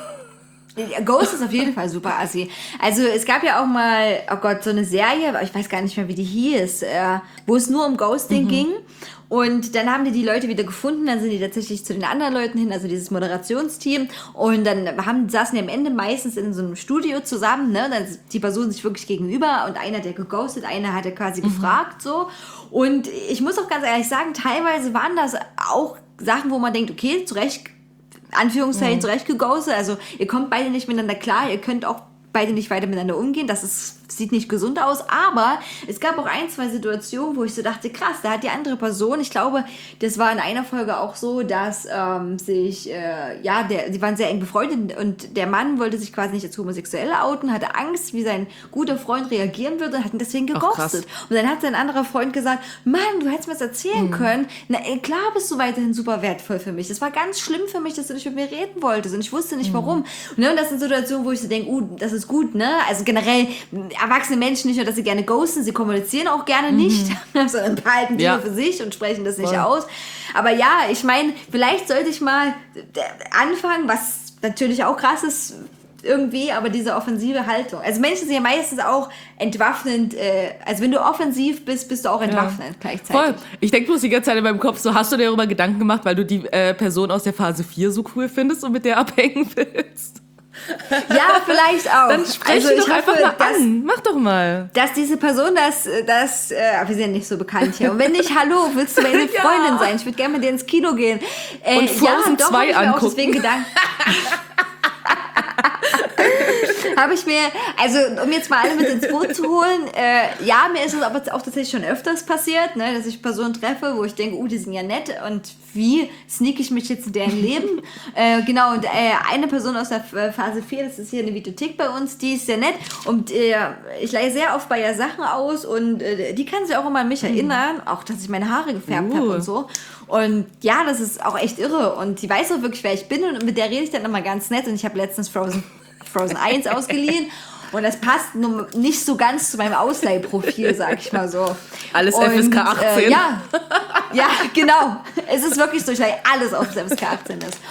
Ghost ist auf jeden Fall super assi. Also es gab ja auch mal, oh Gott, so eine Serie, aber ich weiß gar nicht mehr, wie die hieß, äh, wo es nur um Ghosting mhm. ging. Und dann haben die die Leute wieder gefunden, dann sind die tatsächlich zu den anderen Leuten hin, also dieses Moderationsteam. Und dann haben, saßen die am Ende meistens in so einem Studio zusammen, ne? Dann ist die Person sich wirklich gegenüber und einer hat ja geghostet, einer hat ja quasi mhm. gefragt, so. Und ich muss auch ganz ehrlich sagen, teilweise waren das auch Sachen, wo man denkt, okay, zu Recht, Anführungszeichen mhm. zurecht geghostet, also ihr kommt beide nicht miteinander klar, ihr könnt auch beide nicht weiter miteinander umgehen, das ist, sieht nicht gesund aus, aber es gab auch ein, zwei Situationen, wo ich so dachte, krass, da hat die andere Person, ich glaube, das war in einer Folge auch so, dass ähm, sich, äh, ja, der, sie waren sehr eng befreundet und der Mann wollte sich quasi nicht als homosexuell outen, hatte Angst, wie sein guter Freund reagieren würde und hat ihn deswegen geghostet. Und dann hat sein anderer Freund gesagt, Mann, du hättest mir das erzählen mhm. können, na klar bist du weiterhin super wertvoll für mich, das war ganz schlimm für mich, dass du nicht mit mir reden wolltest und ich wusste nicht, warum. Mhm. Und, ne, und das sind Situationen, wo ich so denke, uh, das ist gut, ne, also generell erwachsene Menschen nicht nur, dass sie gerne ghosten, sie kommunizieren auch gerne nicht, mhm. sondern behalten die ja. nur für sich und sprechen das nicht Voll. aus. Aber ja, ich meine, vielleicht sollte ich mal anfangen, was natürlich auch krass ist irgendwie, aber diese offensive Haltung. Also Menschen sind ja meistens auch entwaffnend, äh, also wenn du offensiv bist, bist du auch entwaffnend ja. gleichzeitig. Voll. Ich denke bloß die ganze Zeit in meinem Kopf so, hast du dir darüber Gedanken gemacht, weil du die äh, Person aus der Phase vier so cool findest und mit der abhängen willst? Ja, vielleicht auch. Dann sprech also doch ich einfach hoffe, mal dass, an. Mach doch mal. Dass diese Person das, das, äh, wir sind nicht so bekannt hier. Und wenn nicht, hallo, willst du meine ja. Freundin sein? Ich würde gerne mit dir ins Kino gehen. Äh, Und Frozen ja, zwei angucken. Auch deswegen Gedanken. Habe ich mir, also um jetzt mal alle mit ins Boot zu holen, äh, ja, mir ist es aber auch tatsächlich schon öfters passiert, ne, dass ich Personen treffe, wo ich denke, uh, die sind ja nett und wie sneak ich mich jetzt in deren Leben? äh, genau, und äh, eine Person aus der Phase vier, das ist hier eine Videothek bei uns, die ist sehr nett und äh, ich leihe sehr oft bei ihr Sachen aus und äh, die kann sich auch immer an mich erinnern, auch dass ich meine Haare gefärbt uh. habe und so. Und ja, das ist auch echt irre und die weiß auch wirklich, wer ich bin und mit der rede ich dann immer ganz nett und ich habe letztens Frozen Frozen eins ausgeliehen und das passt nur nicht so ganz zu meinem Ausleihprofil, sag ich mal so. Alles und, F S K achtzehn. Äh, ja, ja, genau. Es ist wirklich so, ich leihe alles auf das F S K achtzehn ist.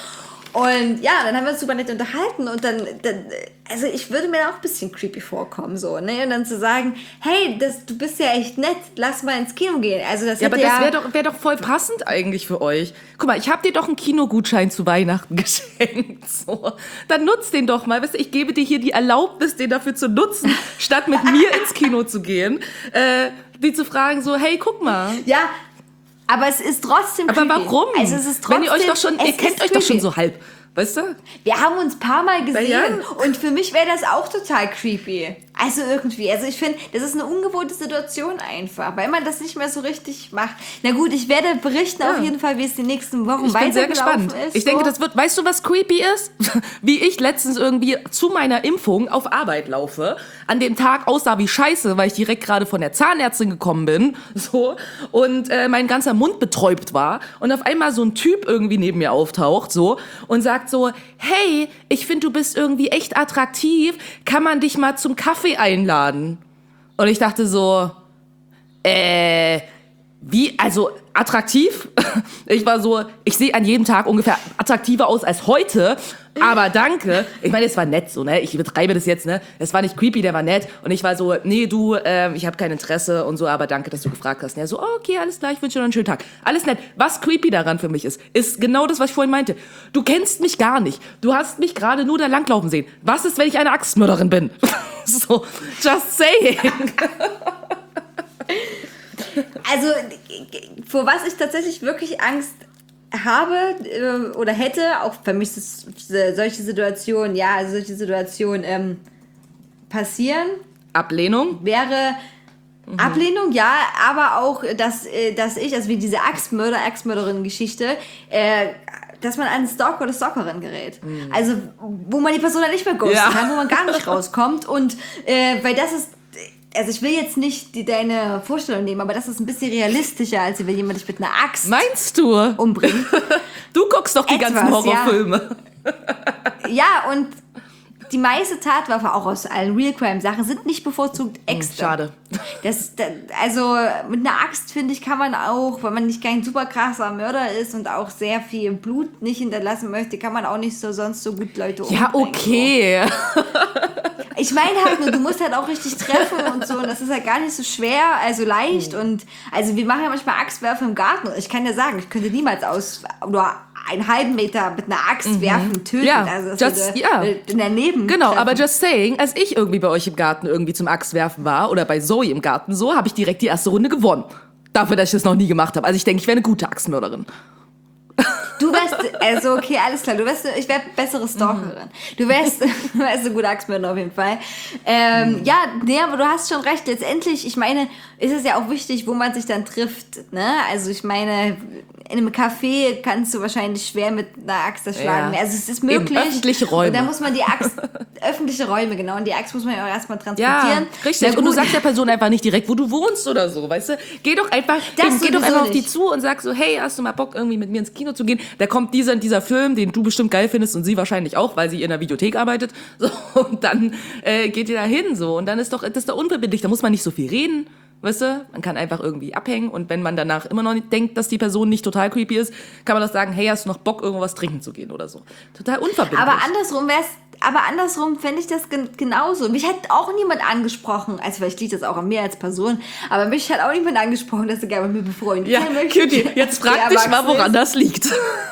Und ja, dann haben wir uns super nett unterhalten und dann, dann also ich würde mir auch ein bisschen creepy vorkommen, so, ne? Und dann zu sagen, hey, das, du bist ja echt nett, lass mal ins Kino gehen. Also das Ja, aber hätte das wäre doch, wär doch voll passend eigentlich für euch. Guck mal, ich habe dir doch einen Kinogutschein zu Weihnachten geschenkt. So. Dann nutz den doch mal. Weißt du, ich gebe dir hier die Erlaubnis, den dafür zu nutzen, statt mit mir ins Kino zu gehen. Äh, die zu fragen so, hey, guck mal. Ja, aber es ist trotzdem Aber creepy. warum? Also es ist trotzdem, Wenn ihr euch doch schon, ihr es kennt ist euch doch schon creepy. so halb. Weißt du? Wir haben uns ein paar Mal gesehen Ja. und für mich wäre das auch total creepy. Also irgendwie, also ich finde, das ist eine ungewohnte Situation einfach, weil man das nicht mehr so richtig macht. Na gut, ich werde berichten Ja. auf jeden Fall, wie es die nächsten Wochen Ich bin sehr weitergelaufen gespannt. ist. Ich denke, so. das wird, weißt du, was creepy ist? Wie ich letztens irgendwie zu meiner Impfung auf Arbeit laufe, an dem Tag aussah wie Scheiße, weil ich direkt gerade von der Zahnärztin gekommen bin, so, und äh, mein ganzer Mund betäubt war und auf einmal so ein Typ irgendwie neben mir auftaucht, so, und sagt so, hey, ich finde, du bist irgendwie echt attraktiv, kann man dich mal zum Kaffee einladen? Und ich dachte so, äh, wie, also attraktiv? Ich war so, ich sehe an jedem Tag ungefähr attraktiver aus als heute, aber danke. Ich meine, es war nett so, ne? Ich übertreibe das jetzt, ne? Es war nicht creepy, der war nett. Und ich war so, nee, du, ähm, ich habe kein Interesse und so, aber danke, dass du gefragt hast. Und er so, oh, okay, alles klar, ich wünsche dir noch einen schönen Tag. Alles nett. Was creepy daran für mich ist, ist genau das, was ich vorhin meinte. Du kennst mich gar nicht. Du hast mich gerade nur da langlaufen sehen. Was ist, wenn ich eine Axtmörderin bin? So, just saying. Also, vor was ich tatsächlich wirklich Angst habe äh, oder hätte, auch für mich ist solche Situationen, ja, also solche Situationen ähm, passieren, Ablehnung? wäre Mhm. Ablehnung, ja, aber auch, dass, äh, dass ich, also wie diese Axtmörder, Axtmörderin-Geschichte, äh, dass man an einen Stalker oder Stalkerin gerät. Also, wo man die Person dann nicht mehr ghosten Ja. kann, wo man gar nicht rauskommt. Und äh, weil das ist, also ich will jetzt nicht die, deine Vorstellung nehmen, aber das ist ein bisschen realistischer, als wenn jemand dich mit einer Axt Meinst du? umbringt. Du guckst doch die Etwas, ganzen Horrorfilme. Ja, und die meiste Tatwaffe, auch aus allen Real-Crime-Sachen, sind nicht bevorzugt Äxte. Schade. Das, das, also mit einer Axt, finde ich, kann man auch, wenn man nicht kein super krasser Mörder ist und auch sehr viel Blut nicht hinterlassen möchte, kann man auch nicht so sonst so gut Leute umbringen. Ja, okay. So. Ich meine halt nur, du musst halt auch richtig treffen und so und das ist halt gar nicht so schwer, also leicht und also wir machen ja manchmal Axtwerfe im Garten. Ich kann ja sagen, ich könnte niemals aus nur einen halben Meter mit einer Axt werfen, töten. Ja, also das just- würde ja. daneben Genau, treffen. aber just saying, als ich irgendwie bei euch im Garten irgendwie zum Axtwerfen war oder bei Zoe im Garten so, habe ich direkt die erste Runde gewonnen. Dafür, dass ich das noch nie gemacht habe. Also ich denke, ich wäre eine gute Axtmörderin. Du wärst, also okay, alles klar, du wärst, ich wäre bessere Stalkerin. Du wärst, du wärst eine gute Axtmörderin auf jeden Fall. Ähm, ja, nee, aber du hast schon recht, letztendlich, ich meine, ist es ja auch wichtig, wo man sich dann trifft, ne? Also ich meine, in einem Café kannst du wahrscheinlich schwer mit einer Axt erschlagen. Ja. Also es ist möglich. Eben, öffentliche Räume. Und da muss man die Axt, öffentliche Räume, genau, und die Axt muss man ja auch erstmal Ja, transportieren. richtig. Na Und du gut. sagst der Person einfach nicht direkt, wo du wohnst oder so, weißt du? Geh doch einfach, Das eben, geh doch sowieso einfach auf die nicht. zu und sag so, hey, hast du mal Bock, irgendwie mit mir ins Kino zu gehen? Da kommt dieser und dieser Film, den du bestimmt geil findest und sie wahrscheinlich auch, weil sie in der Videothek arbeitet. So, und dann äh, geht ihr da hin so. Und dann ist doch, das ist doch unverbindlich, da muss man nicht so viel reden. Weißt du, man kann einfach irgendwie abhängen und wenn man danach immer noch nicht denkt, dass die Person nicht total creepy ist, kann man das sagen, hey, hast du noch Bock, irgendwas trinken zu gehen oder so. Total unverbindlich. Aber andersrum wär's, aber andersrum fände ich das gen- genauso. Mich hat auch niemand angesprochen, also vielleicht liegt das auch an mir als Person, aber mich hat auch niemand angesprochen, dass du gerne mit mir befreundet ja, sein möchtest. Cutie, jetzt frag Der dich mal, erwachsen woran ist. das liegt.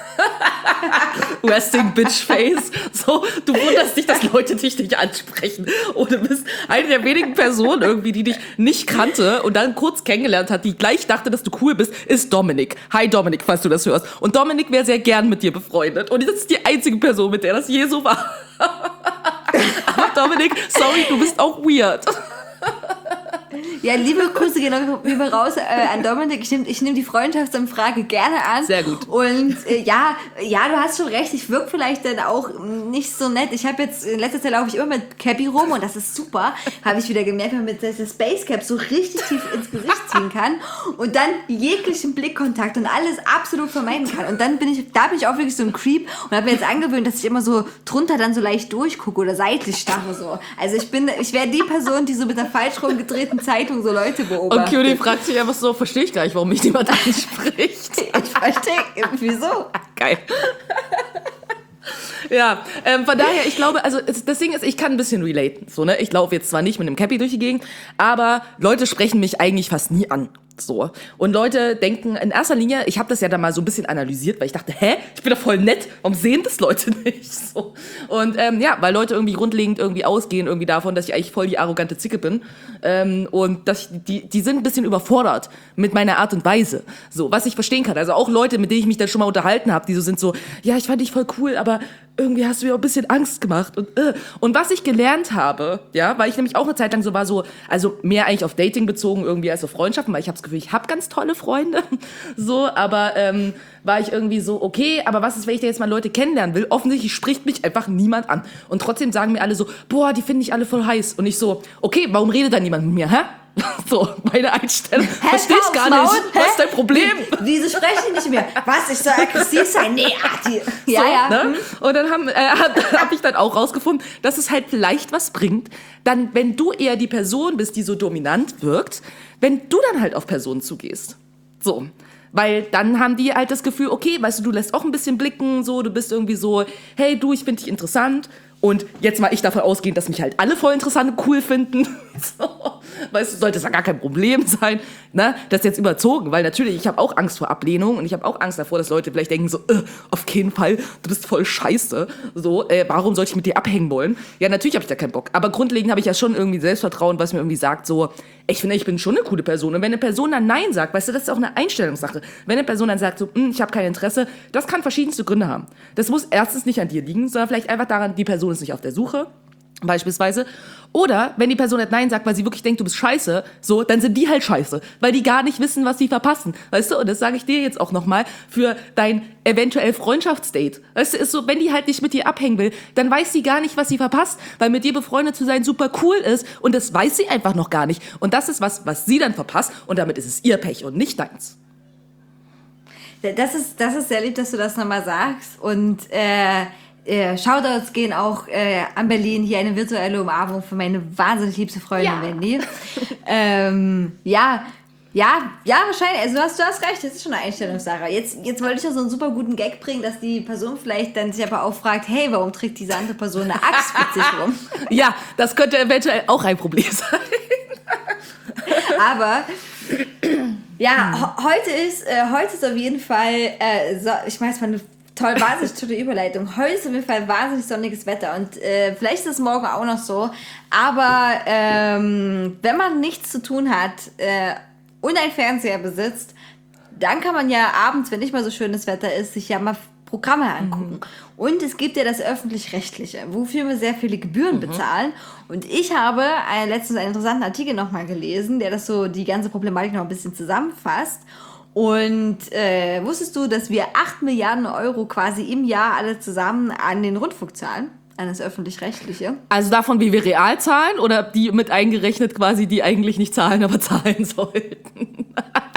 Resting Bitch Face. So, du wunderst dich, dass Leute dich nicht ansprechen. Und du bist eine der wenigen Personen irgendwie, die dich nicht kannte und dann kurz kennengelernt hat, die gleich dachte, dass du cool bist, ist Dominik. Hi Dominik, falls du das hörst. Und Dominik wäre sehr gern mit dir befreundet. Und das ist die einzige Person, mit der das je so war. Aber Dominik, sorry, du bist auch weird. Ja, liebe Grüße gehen über raus äh, an Dominik. Ich nehme ich nehm die Freundschaftsanfrage gerne an. Sehr gut. Und äh, ja, ja, du hast schon recht. Ich wirke vielleicht dann auch nicht so nett. Ich habe jetzt, in letzter Zeit laufe ich immer mit Cappy rum und das ist super. Habe ich wieder gemerkt, wenn man mit der Space Cap so richtig tief ins Gesicht ziehen kann und dann jeglichen Blickkontakt und alles absolut vermeiden kann. Und dann bin ich, da bin ich auch wirklich so ein Creep und habe mir jetzt angewöhnt, dass ich immer so drunter dann so leicht durchgucke oder seitlich starre so. Also ich bin, ich wäre die Person, die so mit der falsch rumgedrehten Zeitung so Leute Und beobachtet. Cutie fragt sich einfach so, verstehe ich gar nicht, warum mich niemand anspricht. Ich verstehe, wieso? Geil. Ja, ähm, von daher, ich glaube, also es, das Ding ist, ich kann ein bisschen relaten. So, ne? Ich laufe jetzt zwar nicht mit einem Cappy durch die Gegend, aber Leute sprechen mich eigentlich fast nie an. So. Und Leute denken in erster Linie, ich habe das ja dann mal so ein bisschen analysiert, weil ich dachte, hä, ich bin doch voll nett, warum sehen das Leute nicht? So. Und ähm, ja, weil Leute irgendwie grundlegend irgendwie ausgehen irgendwie davon, dass ich eigentlich voll die arrogante Zicke bin. Ähm, und dass ich, die, die sind ein bisschen überfordert mit meiner Art und Weise. So, was ich verstehen kann. Also auch Leute, mit denen ich mich dann schon mal unterhalten habe, die so sind so, ja, ich fand dich voll cool, aber irgendwie hast du mir auch ein bisschen Angst gemacht. Und, äh. und was ich gelernt habe, ja, weil ich nämlich auch eine Zeit lang so war, so, also mehr eigentlich auf Dating bezogen irgendwie als auf Freundschaften, weil ich habe das Gefühl, ich habe ganz tolle Freunde, so, aber ähm, war ich irgendwie so, okay, aber was ist, wenn ich da jetzt mal Leute kennenlernen will? Offensichtlich spricht mich einfach niemand an. Und trotzdem sagen mir alle so, boah, die finde ich alle voll heiß. Und ich so, okay, warum redet da niemand mit mir, hä? So, meine Einstellung. Verstehe ich gar nicht. Hä? Was ist dein Problem? Wieso sprechen die nicht mehr? Was, ich soll aggressiv sein? Nee, Arti. Ja, so, ja. Ne? Und dann habe äh, hab ich dann auch rausgefunden, dass es halt vielleicht was bringt, dann, wenn du eher die Person bist, die so dominant wirkt, wenn du dann halt auf Personen zugehst. So. Weil dann haben die halt das Gefühl, okay, weißt du, du lässt auch ein bisschen blicken, so, du bist irgendwie so, hey, du, ich finde dich interessant. Und jetzt mal ich davon ausgehen, dass mich halt alle voll interessant und cool finden. So. Weißt du, sollte es ja gar kein Problem sein. Ne? Das ist jetzt überzogen, weil natürlich, ich habe auch Angst vor Ablehnung und ich habe auch Angst davor, dass Leute vielleicht denken so, äh, auf keinen Fall, du bist voll scheiße. So, äh, warum sollte ich mit dir abhängen wollen? Ja, natürlich habe ich da keinen Bock. Aber grundlegend habe ich ja schon irgendwie Selbstvertrauen, was mir irgendwie sagt, so, ich finde, ich bin schon eine coole Person. Und wenn eine Person dann Nein sagt, weißt du, das ist auch eine Einstellungssache. Wenn eine Person dann sagt, so, ich habe kein Interesse, das kann verschiedenste Gründe haben. Das muss erstens nicht an dir liegen, sondern vielleicht einfach daran, die Person ist nicht auf der Suche, beispielsweise. Oder wenn die Person nicht Nein sagt, weil sie wirklich denkt, du bist scheiße, so, dann sind die halt scheiße, weil die gar nicht wissen, was sie verpassen. Weißt du, und das sage ich dir jetzt auch nochmal für dein eventuell Freundschaftsdate. Weißt du, ist so, wenn die halt nicht mit dir abhängen will, dann weiß sie gar nicht, was sie verpasst, weil mit dir befreundet zu sein super cool ist und das weiß sie einfach noch gar nicht. Und das ist was, was sie dann verpasst und damit ist es ihr Pech und nicht deins. Das ist, das ist sehr lieb, dass du das nochmal sagst. Und äh, äh, Shoutouts gehen auch äh, an Berlin. Hier eine virtuelle Umarmung für meine wahnsinnig liebste Freundin, ja. Wendy. ähm, ja, ja, ja, wahrscheinlich. Also du hast, du hast recht, das ist schon eine Einstellungssache. Jetzt, jetzt wollte ich ja so einen super guten Gag bringen, dass die Person vielleicht dann sich aber auch fragt, hey, warum trägt diese andere Person eine Axt mit sich rum? Ja, das könnte eventuell auch ein Problem sein. Aber ja, hm. heute ist äh, heute ist auf jeden Fall, äh, so, ich meine, es war eine toll, wahnsinnig tolle Überleitung. Heute ist auf jeden Fall wahnsinnig sonniges Wetter und äh, vielleicht ist es morgen auch noch so. Aber ähm, wenn man nichts zu tun hat äh, und einen Fernseher besitzt, dann kann man ja abends, wenn nicht mal so schönes Wetter ist, sich ja mal Programme angucken. Mhm. Und es gibt ja das Öffentlich-Rechtliche, wofür wir sehr viele Gebühren mhm. bezahlen. Und ich habe äh, letztens einen interessanten Artikel nochmal gelesen, der das so die ganze Problematik noch ein bisschen zusammenfasst. Und äh, wusstest du, dass wir acht Milliarden Euro quasi im Jahr alle zusammen an den Rundfunk zahlen? An das Öffentlich-Rechtliche? Also davon, wie wir real zahlen oder die mit eingerechnet quasi, die eigentlich nicht zahlen, aber zahlen sollten?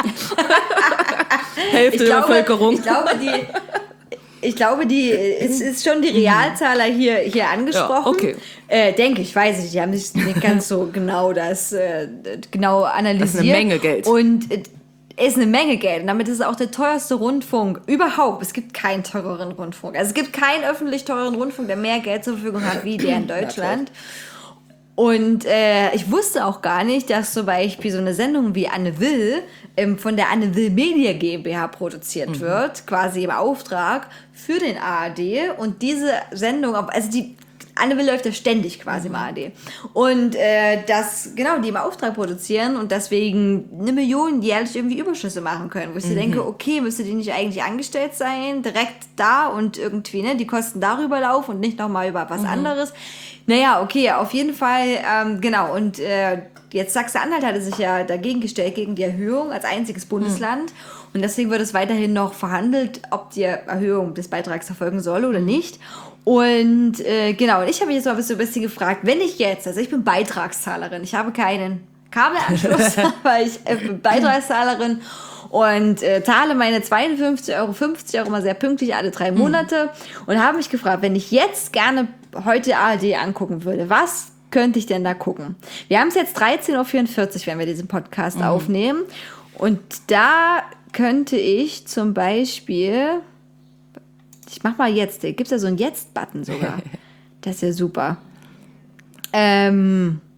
Hälfte ich der glaube, Bevölkerung. Ich glaube, die... Ich glaube, die es ist schon die Realzahler hier, hier angesprochen. Ja, okay. Äh, denke ich, weiß ich nicht. Die haben nicht, nicht ganz so genau das äh, genau analysiert. Das ist eine Menge Geld. Und äh, ist eine Menge Geld. Und damit ist es auch der teuerste Rundfunk überhaupt. Es gibt keinen teureren Rundfunk. Also es gibt keinen öffentlich teuren Rundfunk, der mehr Geld zur Verfügung hat wie der in Deutschland. Und äh, ich wusste auch gar nicht, dass zum Beispiel so eine Sendung wie Anne Will ähm, von der Anne Will Media GmbH produziert mhm. wird, quasi im Auftrag für den A R D. Und diese Sendung, also die Anne Will läuft ja ständig quasi mhm. im A R D. Und äh, das, genau, die im Auftrag produzieren und deswegen eine Million jährlich irgendwie Überschüsse machen können. Wo ich mhm. so denke, okay, müsste die nicht eigentlich angestellt sein, direkt da und irgendwie, ne, die Kosten darüber laufen und nicht nochmal über was mhm. anderes. Naja, okay, auf jeden Fall, ähm, genau. Und äh, jetzt Sachsen-Anhalt hatte sich ja dagegen gestellt, gegen die Erhöhung als einziges Bundesland. Mhm. Und deswegen wird es weiterhin noch verhandelt, ob die Erhöhung des Beitrags erfolgen soll oder nicht. Und äh, genau, und ich habe mich jetzt mal ein bisschen, ein bisschen gefragt, wenn ich jetzt, also ich bin Beitragszahlerin, ich habe keinen Kabelanschluss, aber ich äh, bin Beitragszahlerin und äh, zahle meine zweiundfünfzig Euro fünfzig Euro mal sehr pünktlich alle drei Monate mhm. und habe mich gefragt, wenn ich jetzt gerne heute A R D angucken würde, was könnte ich denn da gucken? Wir haben es jetzt dreizehn Uhr vierundvierzig, wenn wir diesen Podcast mhm. aufnehmen und da könnte ich zum Beispiel, Ich mach mal jetzt. Da gibt's ja so einen Jetzt-Button sogar. Das ist ja super. Ähm...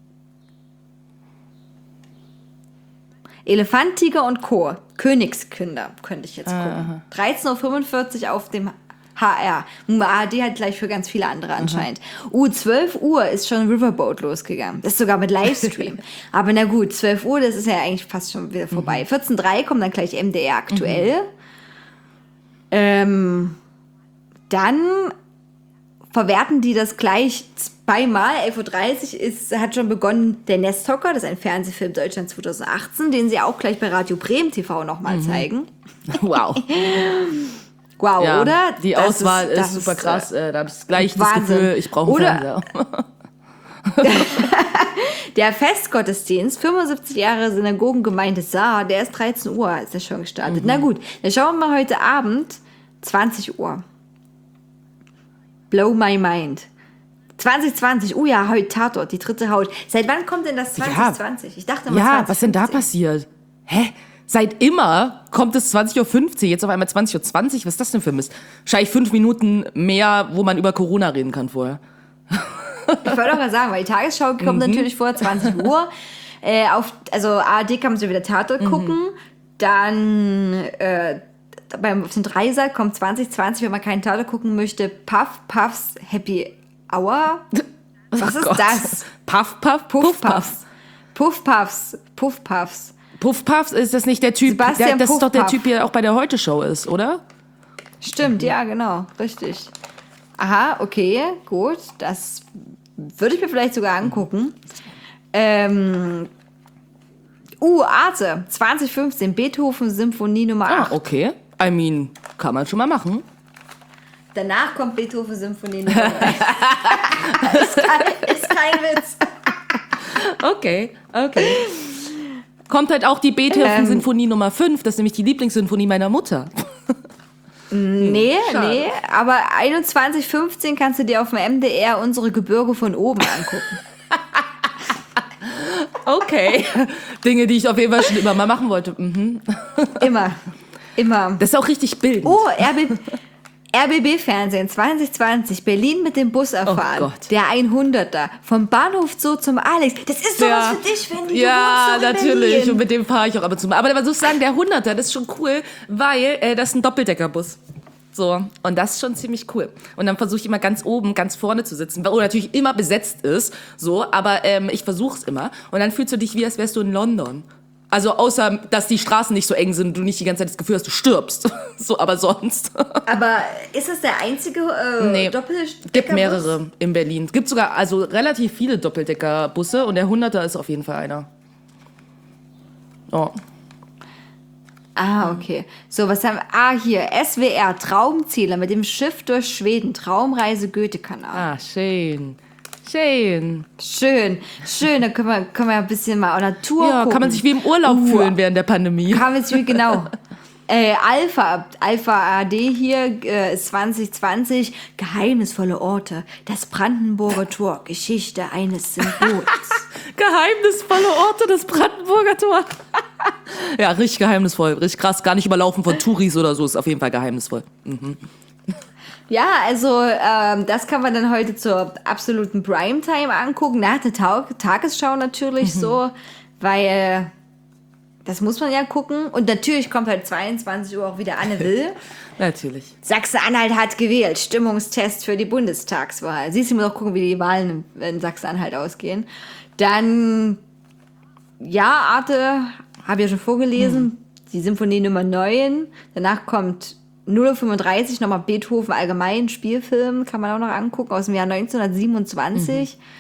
Elefant, Tiger und Co. Königskinder könnte ich jetzt gucken. dreizehn Uhr fünfundvierzig auf dem H R. A R D hat gleich für ganz viele andere anscheinend. Uh, zwölf Uhr ist schon Riverboat losgegangen. Das ist sogar mit Livestream. Aber na gut, zwölf Uhr, das ist ja eigentlich fast schon wieder vorbei. vierzehn Uhr drei kommt dann gleich M D R aktuell. Mhm. Ähm, dann verwerten die das gleich zweimal. elf Uhr dreißig ist, hat schon begonnen der Nesthocker, das ist ein Fernsehfilm Deutschland zwanzig achtzehn, den sie auch gleich bei Radio Bremen T V nochmal mhm. zeigen. Wow. Wow, ja, oder? Die das Auswahl ist, ist super ist, krass. Äh, da habe ich gleich Wahnsinn. Das Gefühl, ich brauche einen Fernseher. Der Festgottesdienst, fünfundsiebzig Jahre Synagogengemeinde Saar, der ist dreizehn Uhr, ist der schon gestartet. Mhm. Na gut, dann schauen wir mal heute Abend, zwanzig Uhr. Blow my mind. zwanzig zwanzig, oh ja, heute Tatort, die dritte Haut. Seit wann kommt denn das zwanzig zwanzig? Ja. Ich dachte mal ja, zwanzig fünfzehn. Was denn da passiert? Hä? Seit immer kommt es zwanzig Uhr fünfzehn, jetzt auf einmal zwanzig Uhr zwanzig. Was ist das denn für Mist? Wahrscheinlich fünf Minuten mehr, wo man über Corona reden kann vorher. Ich wollte auch mal sagen, weil die Tagesschau kommt mhm. natürlich vor, zwanzig Uhr. Äh, auf, also A R D kann man so wieder Tatort mhm. gucken. Dann äh, beim, auf den Dreisat kommt zwanzig zwanzig, wenn man keinen Tatort gucken möchte, Puff, Puffs, Happy Hour. Was oh ist Gott. das? Puff, Puff, Puff, Puffs. Puff, Puffs, Puff, Puffs. Puff, Puffs, ist das nicht der Typ, der, das Puff, ist doch der Puff. Typ, der auch bei der Heute-Show ist, oder? Stimmt, ja, genau, richtig. Aha, okay, gut, das würde ich mir vielleicht sogar angucken. Ähm, uh, Arte, zwanzig fünfzehn, Beethoven Symphonie Nummer acht. Ah, okay. I mean, kann man schon mal machen. Danach kommt Beethoven Symphonie Nummer neun. ist, kein, ist kein Witz. Okay, okay. Kommt halt auch die Beethoven Symphonie ähm, Nummer fünf, das ist nämlich die Lieblingssymphonie meiner Mutter. Nee, Schade. nee, aber einundzwanzig fünfzehn kannst du dir auf dem M D R unsere Gebirge von oben angucken. Okay. Dinge, die ich auf jeden Fall schon immer mal machen wollte. Mhm. Immer, immer. Das ist auch richtig bildend. Oh, R B, R B B-Fernsehen zwanzig zwanzig, Berlin mit dem Bus erfahren. Oh Gott. Der hunderter, vom Bahnhof Zoo zum Alex. Das ist sowas ja. für dich, wenn du Ja, wohnst so in natürlich. Berlin. Und mit dem fahre ich auch ab und zu mal. Aber man muss sagen, der hunderter, das ist schon cool, weil äh, das ist ein Doppeldeckerbus. So, und das ist schon ziemlich cool. Und dann versuche ich immer ganz oben, ganz vorne zu sitzen, wo natürlich immer besetzt ist, so, aber ähm, ich versuche es immer. Und dann fühlst du dich wie, als wärst du in London. Also außer, dass die Straßen nicht so eng sind und du nicht die ganze Zeit das Gefühl hast, du stirbst. So, aber sonst. Aber ist das der einzige äh, nee, Doppeldeckerbus? Gibt mehrere in Berlin. Es gibt sogar also relativ viele Doppeldeckerbusse und der hunderter ist auf jeden Fall einer. Oh. Ah, okay. So, was haben wir? Ah, hier, S W R, Traumziele mit dem Schiff durch Schweden, Traumreise Goethe-Kanal. Ah, schön. Schön. Schön, schön. Da können wir, können wir ein bisschen mal auf Natur Ja, gucken. kann man sich wie im Urlaub uh, fühlen während der Pandemie. Kann man sich, genau. Äh, Alpha, Alpha A R D hier, äh, zwanzig zwanzig, geheimnisvolle Orte, das Brandenburger Tor, Geschichte eines Symbols. Geheimnisvolle Orte, das Brandenburger Tor. Ja, richtig geheimnisvoll, richtig krass, gar nicht überlaufen von Touris oder so, ist auf jeden Fall geheimnisvoll. Mhm. Ja, also ähm, das kann man dann heute zur absoluten Primetime angucken, nach der Tag- Tagesschau natürlich mhm. so, weil das muss man ja gucken. Und natürlich kommt halt zweiundzwanzig Uhr auch wieder Anne Will. Natürlich. Sachsen-Anhalt hat gewählt, Stimmungstest für die Bundestagswahl. Siehst du mal noch gucken, wie die Wahlen in Sachsen-Anhalt ausgehen. Dann, ja, Arte, habe ich ja schon vorgelesen, mhm. die Symphonie Nummer neun. Danach kommt null Uhr fünfunddreißig, nochmal Beethoven allgemein, Spielfilm, kann man auch noch angucken, aus dem Jahr neunzehnhundertsiebenundzwanzig. Mhm.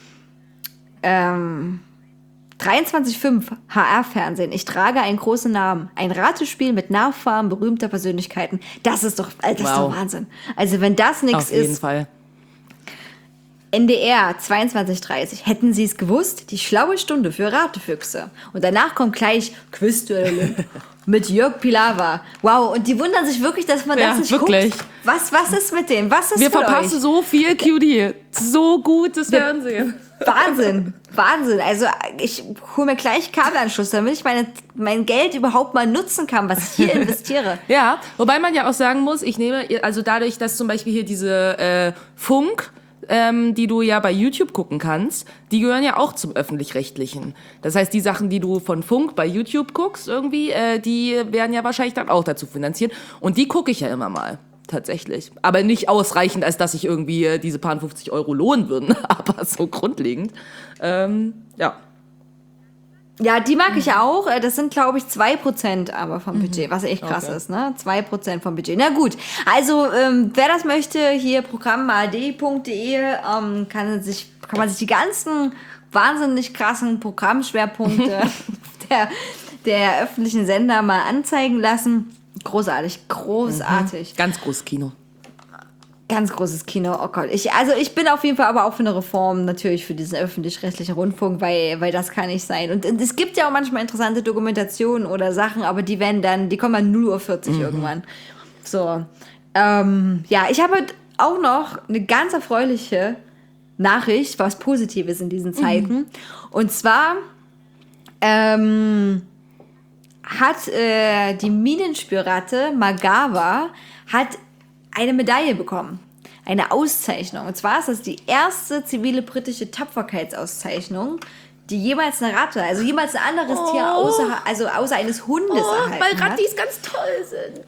Ähm, dreiundzwanzig Komma fünf H R-Fernsehen. Ich trage einen großen Namen. Ein Ratespiel mit Nachfahren berühmter Persönlichkeiten. Das ist doch, das wow. ist doch Wahnsinn. Also wenn das nichts ist. Auf jeden Fall. N D R zweiundzwanzig Uhr dreißig. Hätten Sie es gewusst? Die schlaue Stunde für Ratefüchse. Und danach kommt gleich Quizduell mit Jörg Pilawa. Wow, und die wundern sich wirklich, dass man ja, das nicht wirklich. guckt. Was, was ist mit dem? Was ist Wir mit verpassen euch? so viel Q D. So gutes Fernsehen. Wahnsinn, Wahnsinn. Also ich hole mir gleich Kabelanschluss, damit ich meine, mein Geld überhaupt mal nutzen kann, was ich hier investiere. Ja, wobei man ja auch sagen muss, ich nehme, also dadurch, dass zum Beispiel hier diese äh, Funk, ähm, die du ja bei YouTube gucken kannst, die gehören ja auch zum Öffentlich-Rechtlichen. Das heißt, die Sachen, die du von Funk bei YouTube guckst irgendwie, äh, die werden ja wahrscheinlich dann auch dazu finanziert. Und die gucke ich ja immer mal. Tatsächlich. Aber nicht ausreichend, als dass sich irgendwie äh, diese paar fünfzig Euro lohnen würden. Aber so grundlegend. Ähm, ja. Ja, die mag ich auch. Das sind, glaube ich, zwei Prozent aber vom Budget, was echt krass Okay. ist, ne? zwei Prozent vom Budget. Na gut, also ähm, wer das möchte, hier programm a d punkt d e, ähm, kann, sich, kann man sich die ganzen wahnsinnig krassen Programmschwerpunkte der, der öffentlichen Sender mal anzeigen lassen. Großartig, großartig. Ganz großes Kino. Ganz großes Kino, oh Gott. Ich, also ich bin auf jeden Fall aber auch für eine Reform natürlich für diesen öffentlich-rechtlichen Rundfunk, weil, weil das kann nicht sein. Und, und es gibt ja auch manchmal interessante Dokumentationen oder Sachen, aber die werden dann, die kommen dann null Uhr vierzig mhm. irgendwann. So, ähm, ja, ich habe auch noch eine ganz erfreuliche Nachricht, was Positives in diesen Zeiten. Mhm. Und zwar ähm, hat äh, die Minenspürratte Magawa hat eine Medaille bekommen. Eine Auszeichnung. Und zwar ist das die erste zivile britische Tapferkeitsauszeichnung, die jemals eine Ratte, also jemals ein anderes Oh. Tier außer, also außer eines Hundes Oh, erhalten weil hat. Rattis ganz toll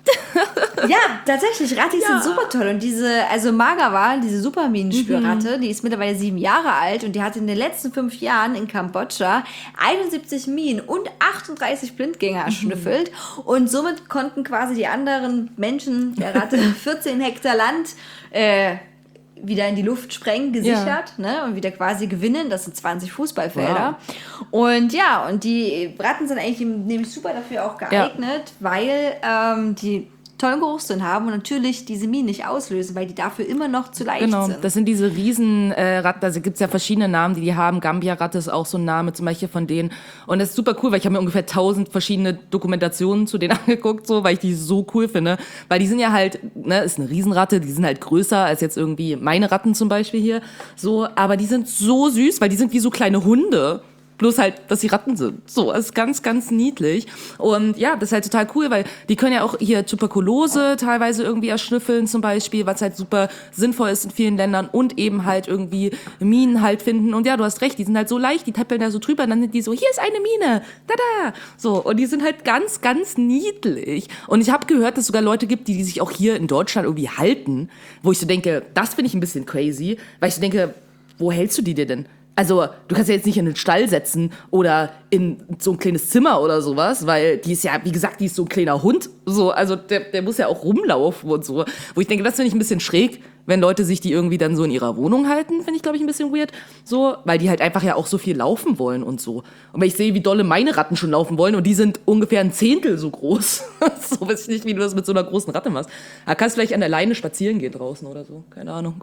sind. Ja, tatsächlich, Rattis Ja. sind super toll. Und diese, also Magawa, diese Superminenspürratte, Mhm. die ist mittlerweile sieben Jahre alt und die hat in den letzten fünf Jahren in Kambodscha einundsiebzig Minen und achtunddreißig Blindgänger erschnüffelt. Mhm. Und somit konnten quasi die anderen Menschen der Ratte vierzehn Hektar Land äh, wieder in die Luft sprengen, gesichert, ne, und wieder quasi gewinnen. Das sind zwanzig Fußballfelder. Und ja, und die Ratten sind eigentlich nämlich super dafür auch geeignet, weil ähm, die tollen Geruchssinn haben und natürlich diese Minen nicht auslösen, weil die dafür immer noch zu leicht Genau, sind. das sind diese riesen äh, Ratten, also gibt es ja verschiedene Namen, die die haben. Gambia-Ratte ist auch so ein Name zum Beispiel von denen. Und das ist super cool, weil ich habe mir ungefähr tausend verschiedene Dokumentationen zu denen angeguckt, so, weil ich die so cool finde. Weil die sind ja halt, ne, ist eine Riesenratte, die sind halt größer als jetzt irgendwie meine Ratten zum Beispiel hier. So, aber die sind so süß, weil die sind wie so kleine Hunde. Bloß halt, dass sie Ratten sind. So, das ist ganz, ganz niedlich. Und ja, das ist halt total cool, weil die können ja auch hier Tuberkulose teilweise irgendwie erschnüffeln zum Beispiel, was halt super sinnvoll ist in vielen Ländern und eben halt irgendwie Minen halt finden. Und ja, du hast recht, die sind halt so leicht, die tappeln da so drüber und dann sind die so, hier ist eine Mine, da, da. So, und die sind halt ganz, ganz niedlich. Und ich habe gehört, dass es sogar Leute gibt, die, die sich auch hier in Deutschland irgendwie halten, wo ich so denke, das finde ich ein bisschen crazy, weil ich so denke, wo hältst du die dir denn? Also, du kannst ja jetzt nicht in den Stall setzen oder in so ein kleines Zimmer oder sowas, weil die ist ja, wie gesagt, die ist so ein kleiner Hund. So, also der, der muss ja auch rumlaufen und so. Wo ich denke, das finde ich ein bisschen schräg, wenn Leute sich die irgendwie dann so in ihrer Wohnung halten, finde ich, glaube ich, ein bisschen weird. So, weil die halt einfach ja auch so viel laufen wollen und so. Und wenn ich sehe, wie dolle meine Ratten schon laufen wollen und die sind ungefähr ein Zehntel so groß, so weiß ich nicht, wie du das mit so einer großen Ratte machst. Da kannst du vielleicht an der Leine spazieren gehen draußen oder so. Keine Ahnung.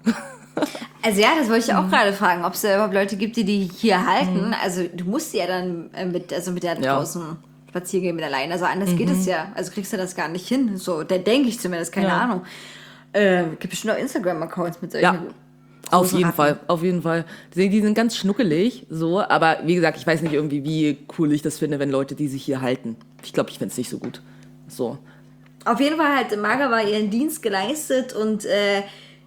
Also ja, das wollte ich auch gerade fragen, ob es da überhaupt Leute gibt, die die hier halten. Also du musst die ja dann äh, mit, also mit der Ja. draußen spazieren gehen mit alleine. Also anders geht es ja. Also kriegst du das gar nicht hin. So, da denke ich zumindest, keine Ja. Ahnung. Äh, gibt bestimmt auch Instagram-Accounts mit solchen. Ja. Auf großen jeden Ratten. Fall, auf jeden Fall. Die, die sind ganz schnuckelig, so, aber wie gesagt, ich weiß nicht irgendwie, wie cool ich das finde, wenn Leute die sich hier halten. Ich glaube, ich finde es nicht so gut. So. Auf jeden Fall hat Magawa ihren Dienst geleistet und äh,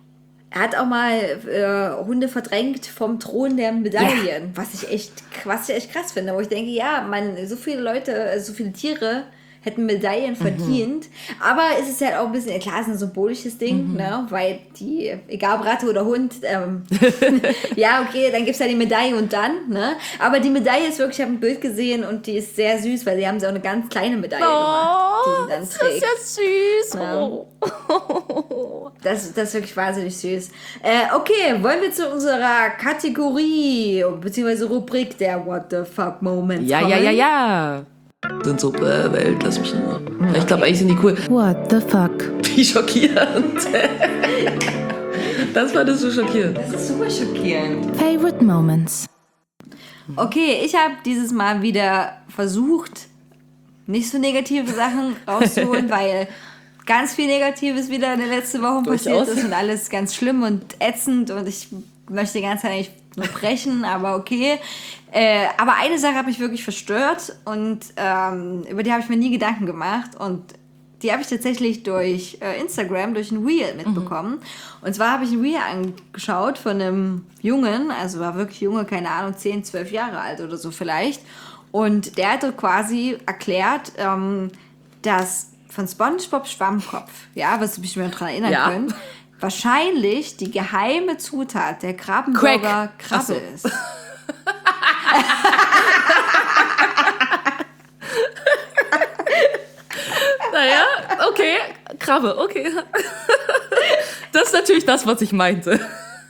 er hat auch mal äh, Hunde verdrängt vom Thron der Medaillen, was ich echt, was ich echt krass finde, wo ich denke, ja, man, so viele Leute, so viele Tiere hätten Medaillen verdient, aber es ist halt auch ein bisschen, klar, es ist ein symbolisches Ding, ne, weil die, egal ob Ratte oder Hund, ähm, ja, okay, dann gibt's ja die Medaille und dann, ne, aber die Medaille ist wirklich, ich habe ein Bild gesehen und die ist sehr süß, weil sie haben so eine ganz kleine Medaille gemacht, die sie dann das trägt. ist ja süß. Ja. Oh. Das, das ist wirklich wahnsinnig süß. Äh, okay, wollen wir zu unserer Kategorie bzw. Rubrik der What the Fuck Moments Ja, kommen? ja, ja, ja. Sind so, äh, Welt, lass mich nur. Ich glaube, eigentlich sind die cool. What the fuck? Wie schockierend. Das fandest du schockierend. Das ist super schockierend. Favorite moments. Okay, ich habe dieses Mal wieder versucht, nicht so negative Sachen rauszuholen, weil ganz viel Negatives wieder in den letzten Wochen passiert Durchaus. ist und alles ganz schlimm und ätzend und ich möchte die ganze Zeit eigentlich nur brechen, aber okay. Äh, aber eine Sache hat mich wirklich verstört und ähm, über die habe ich mir nie Gedanken gemacht und die habe ich tatsächlich durch äh, Instagram, durch ein Reel mitbekommen. Mhm. Und zwar habe ich ein Reel angeschaut von einem Jungen, also war wirklich Junge, keine Ahnung, zehn, zwölf Jahre alt oder so vielleicht. Und der hat dort quasi erklärt, ähm, dass von SpongeBob Schwammkopf, ja, was mich mir daran erinnern ja. können, wahrscheinlich die geheime Zutat der Krabbenburger Krabbe so. ist. Naja, okay, Krabbe, okay. Das ist natürlich das, was ich meinte.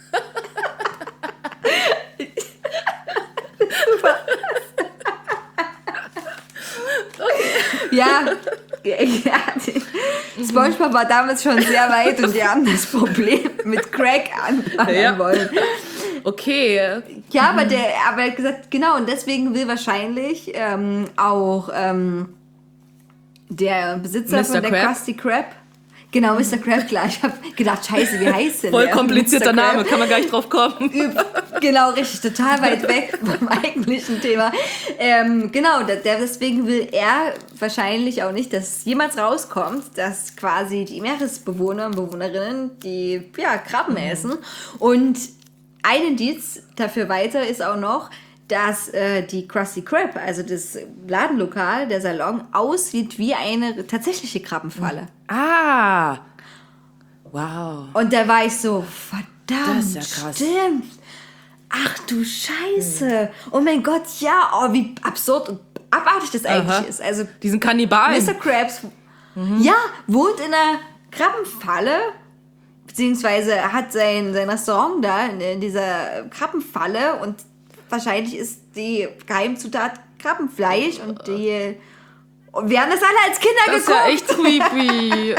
Ja, ja, SpongeBob war damals schon sehr weit und die haben das Problem mit Crack anfangen ja. wollen. Okay. Ja, aber der, aber er hat gesagt, genau, und deswegen will wahrscheinlich ähm, auch ähm, der Besitzer Mister von der Crab? Krusty Krab. Genau, Mister Krab, klar. Ich habe gedacht, scheiße, wie heißt denn Voll der? komplizierter Name, kann man gar nicht drauf kommen. Genau, richtig, total weit weg vom eigentlichen Thema. Ähm, genau, der, der, deswegen will er wahrscheinlich auch nicht, dass jemals rauskommt, dass quasi die Meeresbewohner und Bewohnerinnen die ja, Krabben mhm. essen. Und ein Indiz dafür weiter ist auch noch, dass äh, die Krusty Krab, also das Ladenlokal, der Salon, aussieht wie eine tatsächliche Krabbenfalle. Ah, wow. Und da war ich so, verdammt, das ist ja krass. Stimmt. Ach du Scheiße. Mhm. Oh mein Gott, ja, oh, wie absurd und abartig das eigentlich Aha. ist. Also diesen Kannibalen. Mister Krabs, mhm. ja, wohnt in einer Krabbenfalle, beziehungsweise hat sein, sein Restaurant da in, in dieser Krabbenfalle und wahrscheinlich ist die Geheimzutat Krabbenfleisch und die. Und wir haben das alle als Kinder das geguckt. Das ist ja echt creepy.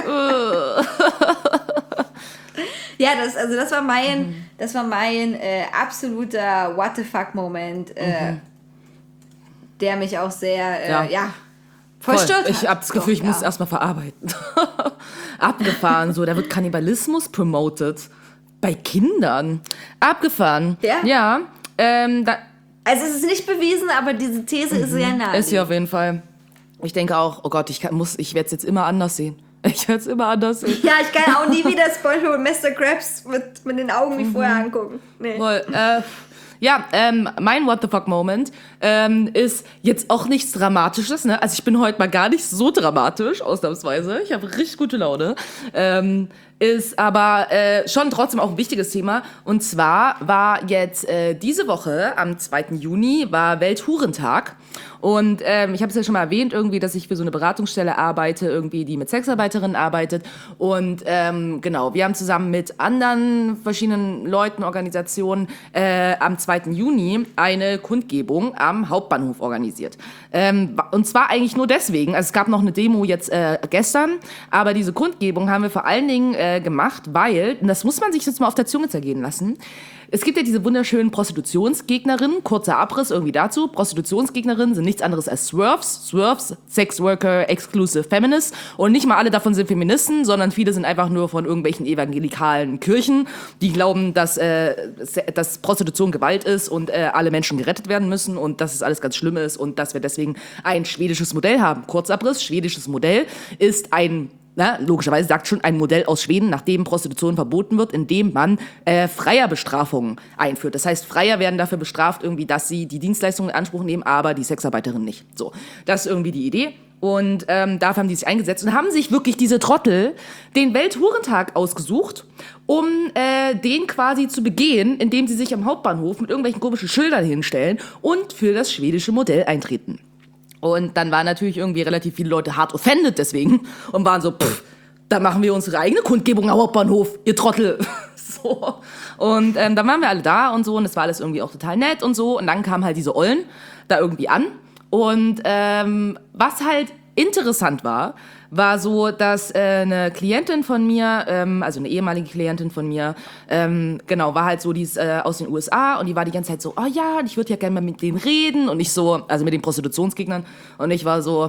Ja, das, also das war mein, mhm. das war mein äh, absoluter What the fuck Moment, äh, mhm. der mich auch sehr, äh, ja, ja verstört hat. Ich habe das Gefühl, ich Doch, muss ja. es erstmal verarbeiten. Abgefahren, so, da wird Kannibalismus promoted. Bei Kindern. Abgefahren. Ja. Ja. Ähm, da, also es ist nicht bewiesen, aber diese These mhm. ist sehr nah. Ist sie auf jeden Fall. Ich denke auch, oh Gott, ich, kann, muss, ich werde es jetzt immer anders sehen. Ich werde es immer anders sehen. Ja, ich kann auch nie wieder SpongeBob und Mister Krabs mit, mit den Augen wie mhm. vorher angucken. Nee. Voll, äh, ja, ähm, mein What the fuck Moment ähm, ist jetzt auch nichts Dramatisches. Ne? Also ich bin heute mal gar nicht so dramatisch, ausnahmsweise. Ich habe richtig gute Laune. Ähm, ist aber äh, schon trotzdem auch ein wichtiges Thema. Und zwar war jetzt äh, diese Woche, am zweiten Juni, war Welthurentag. Und ähm, ich habe es ja schon mal erwähnt, irgendwie, dass ich für so eine Beratungsstelle arbeite, irgendwie, die mit Sexarbeiterinnen arbeitet. Und ähm, genau, wir haben zusammen mit anderen verschiedenen Leuten, Organisationen äh, am zweiten Juni eine Kundgebung am Hauptbahnhof organisiert. Ähm, und zwar eigentlich nur deswegen, also es gab noch eine Demo jetzt äh, gestern, aber diese Kundgebung haben wir vor allen Dingen äh, gemacht, weil, und das muss man sich jetzt mal auf der Zunge zergehen lassen, es gibt ja diese wunderschönen Prostitutionsgegnerinnen, kurzer Abriss irgendwie dazu. Prostitutionsgegnerinnen sind nichts anderes als Swerves. Swerves, Sex Worker, Exclusive Feminists. Und nicht mal alle davon sind Feministen, sondern viele sind einfach nur von irgendwelchen evangelikalen Kirchen, die glauben, dass, äh, dass Prostitution Gewalt ist und äh, alle Menschen gerettet werden müssen und dass es alles ganz schlimm ist und dass wir deswegen ein schwedisches Modell haben. Kurzabriss, schwedisches Modell ist ein Na, logischerweise sagt schon ein Modell aus Schweden, nachdem Prostitution verboten wird, indem man äh, Freierbestrafungen einführt. Das heißt, Freier werden dafür bestraft, irgendwie, dass sie die Dienstleistungen in Anspruch nehmen, aber die Sexarbeiterin nicht. So, das ist irgendwie die Idee. Und ähm, dafür haben die sich eingesetzt und haben sich wirklich diese Trottel den Welthurentag ausgesucht, um äh, den quasi zu begehen, indem sie sich am Hauptbahnhof mit irgendwelchen komischen Schildern hinstellen und für das schwedische Modell eintreten. Und dann waren natürlich irgendwie relativ viele Leute hart offended deswegen und waren so, pff, da machen wir unsere eigene Kundgebung am Hauptbahnhof, ihr Trottel. So. Und ähm, dann waren wir alle da und so und es war alles irgendwie auch total nett und so. Und dann kamen halt diese Ollen da irgendwie an. Und ähm, was halt interessant war, war so, dass äh, eine Klientin von mir, ähm, also eine ehemalige Klientin von mir, ähm, genau, war halt so, die ist äh, aus den U S A und die war die ganze Zeit so, oh ja, ich würde ja gerne mal mit denen reden und ich so, also mit den Prostitutionsgegnern und ich war so,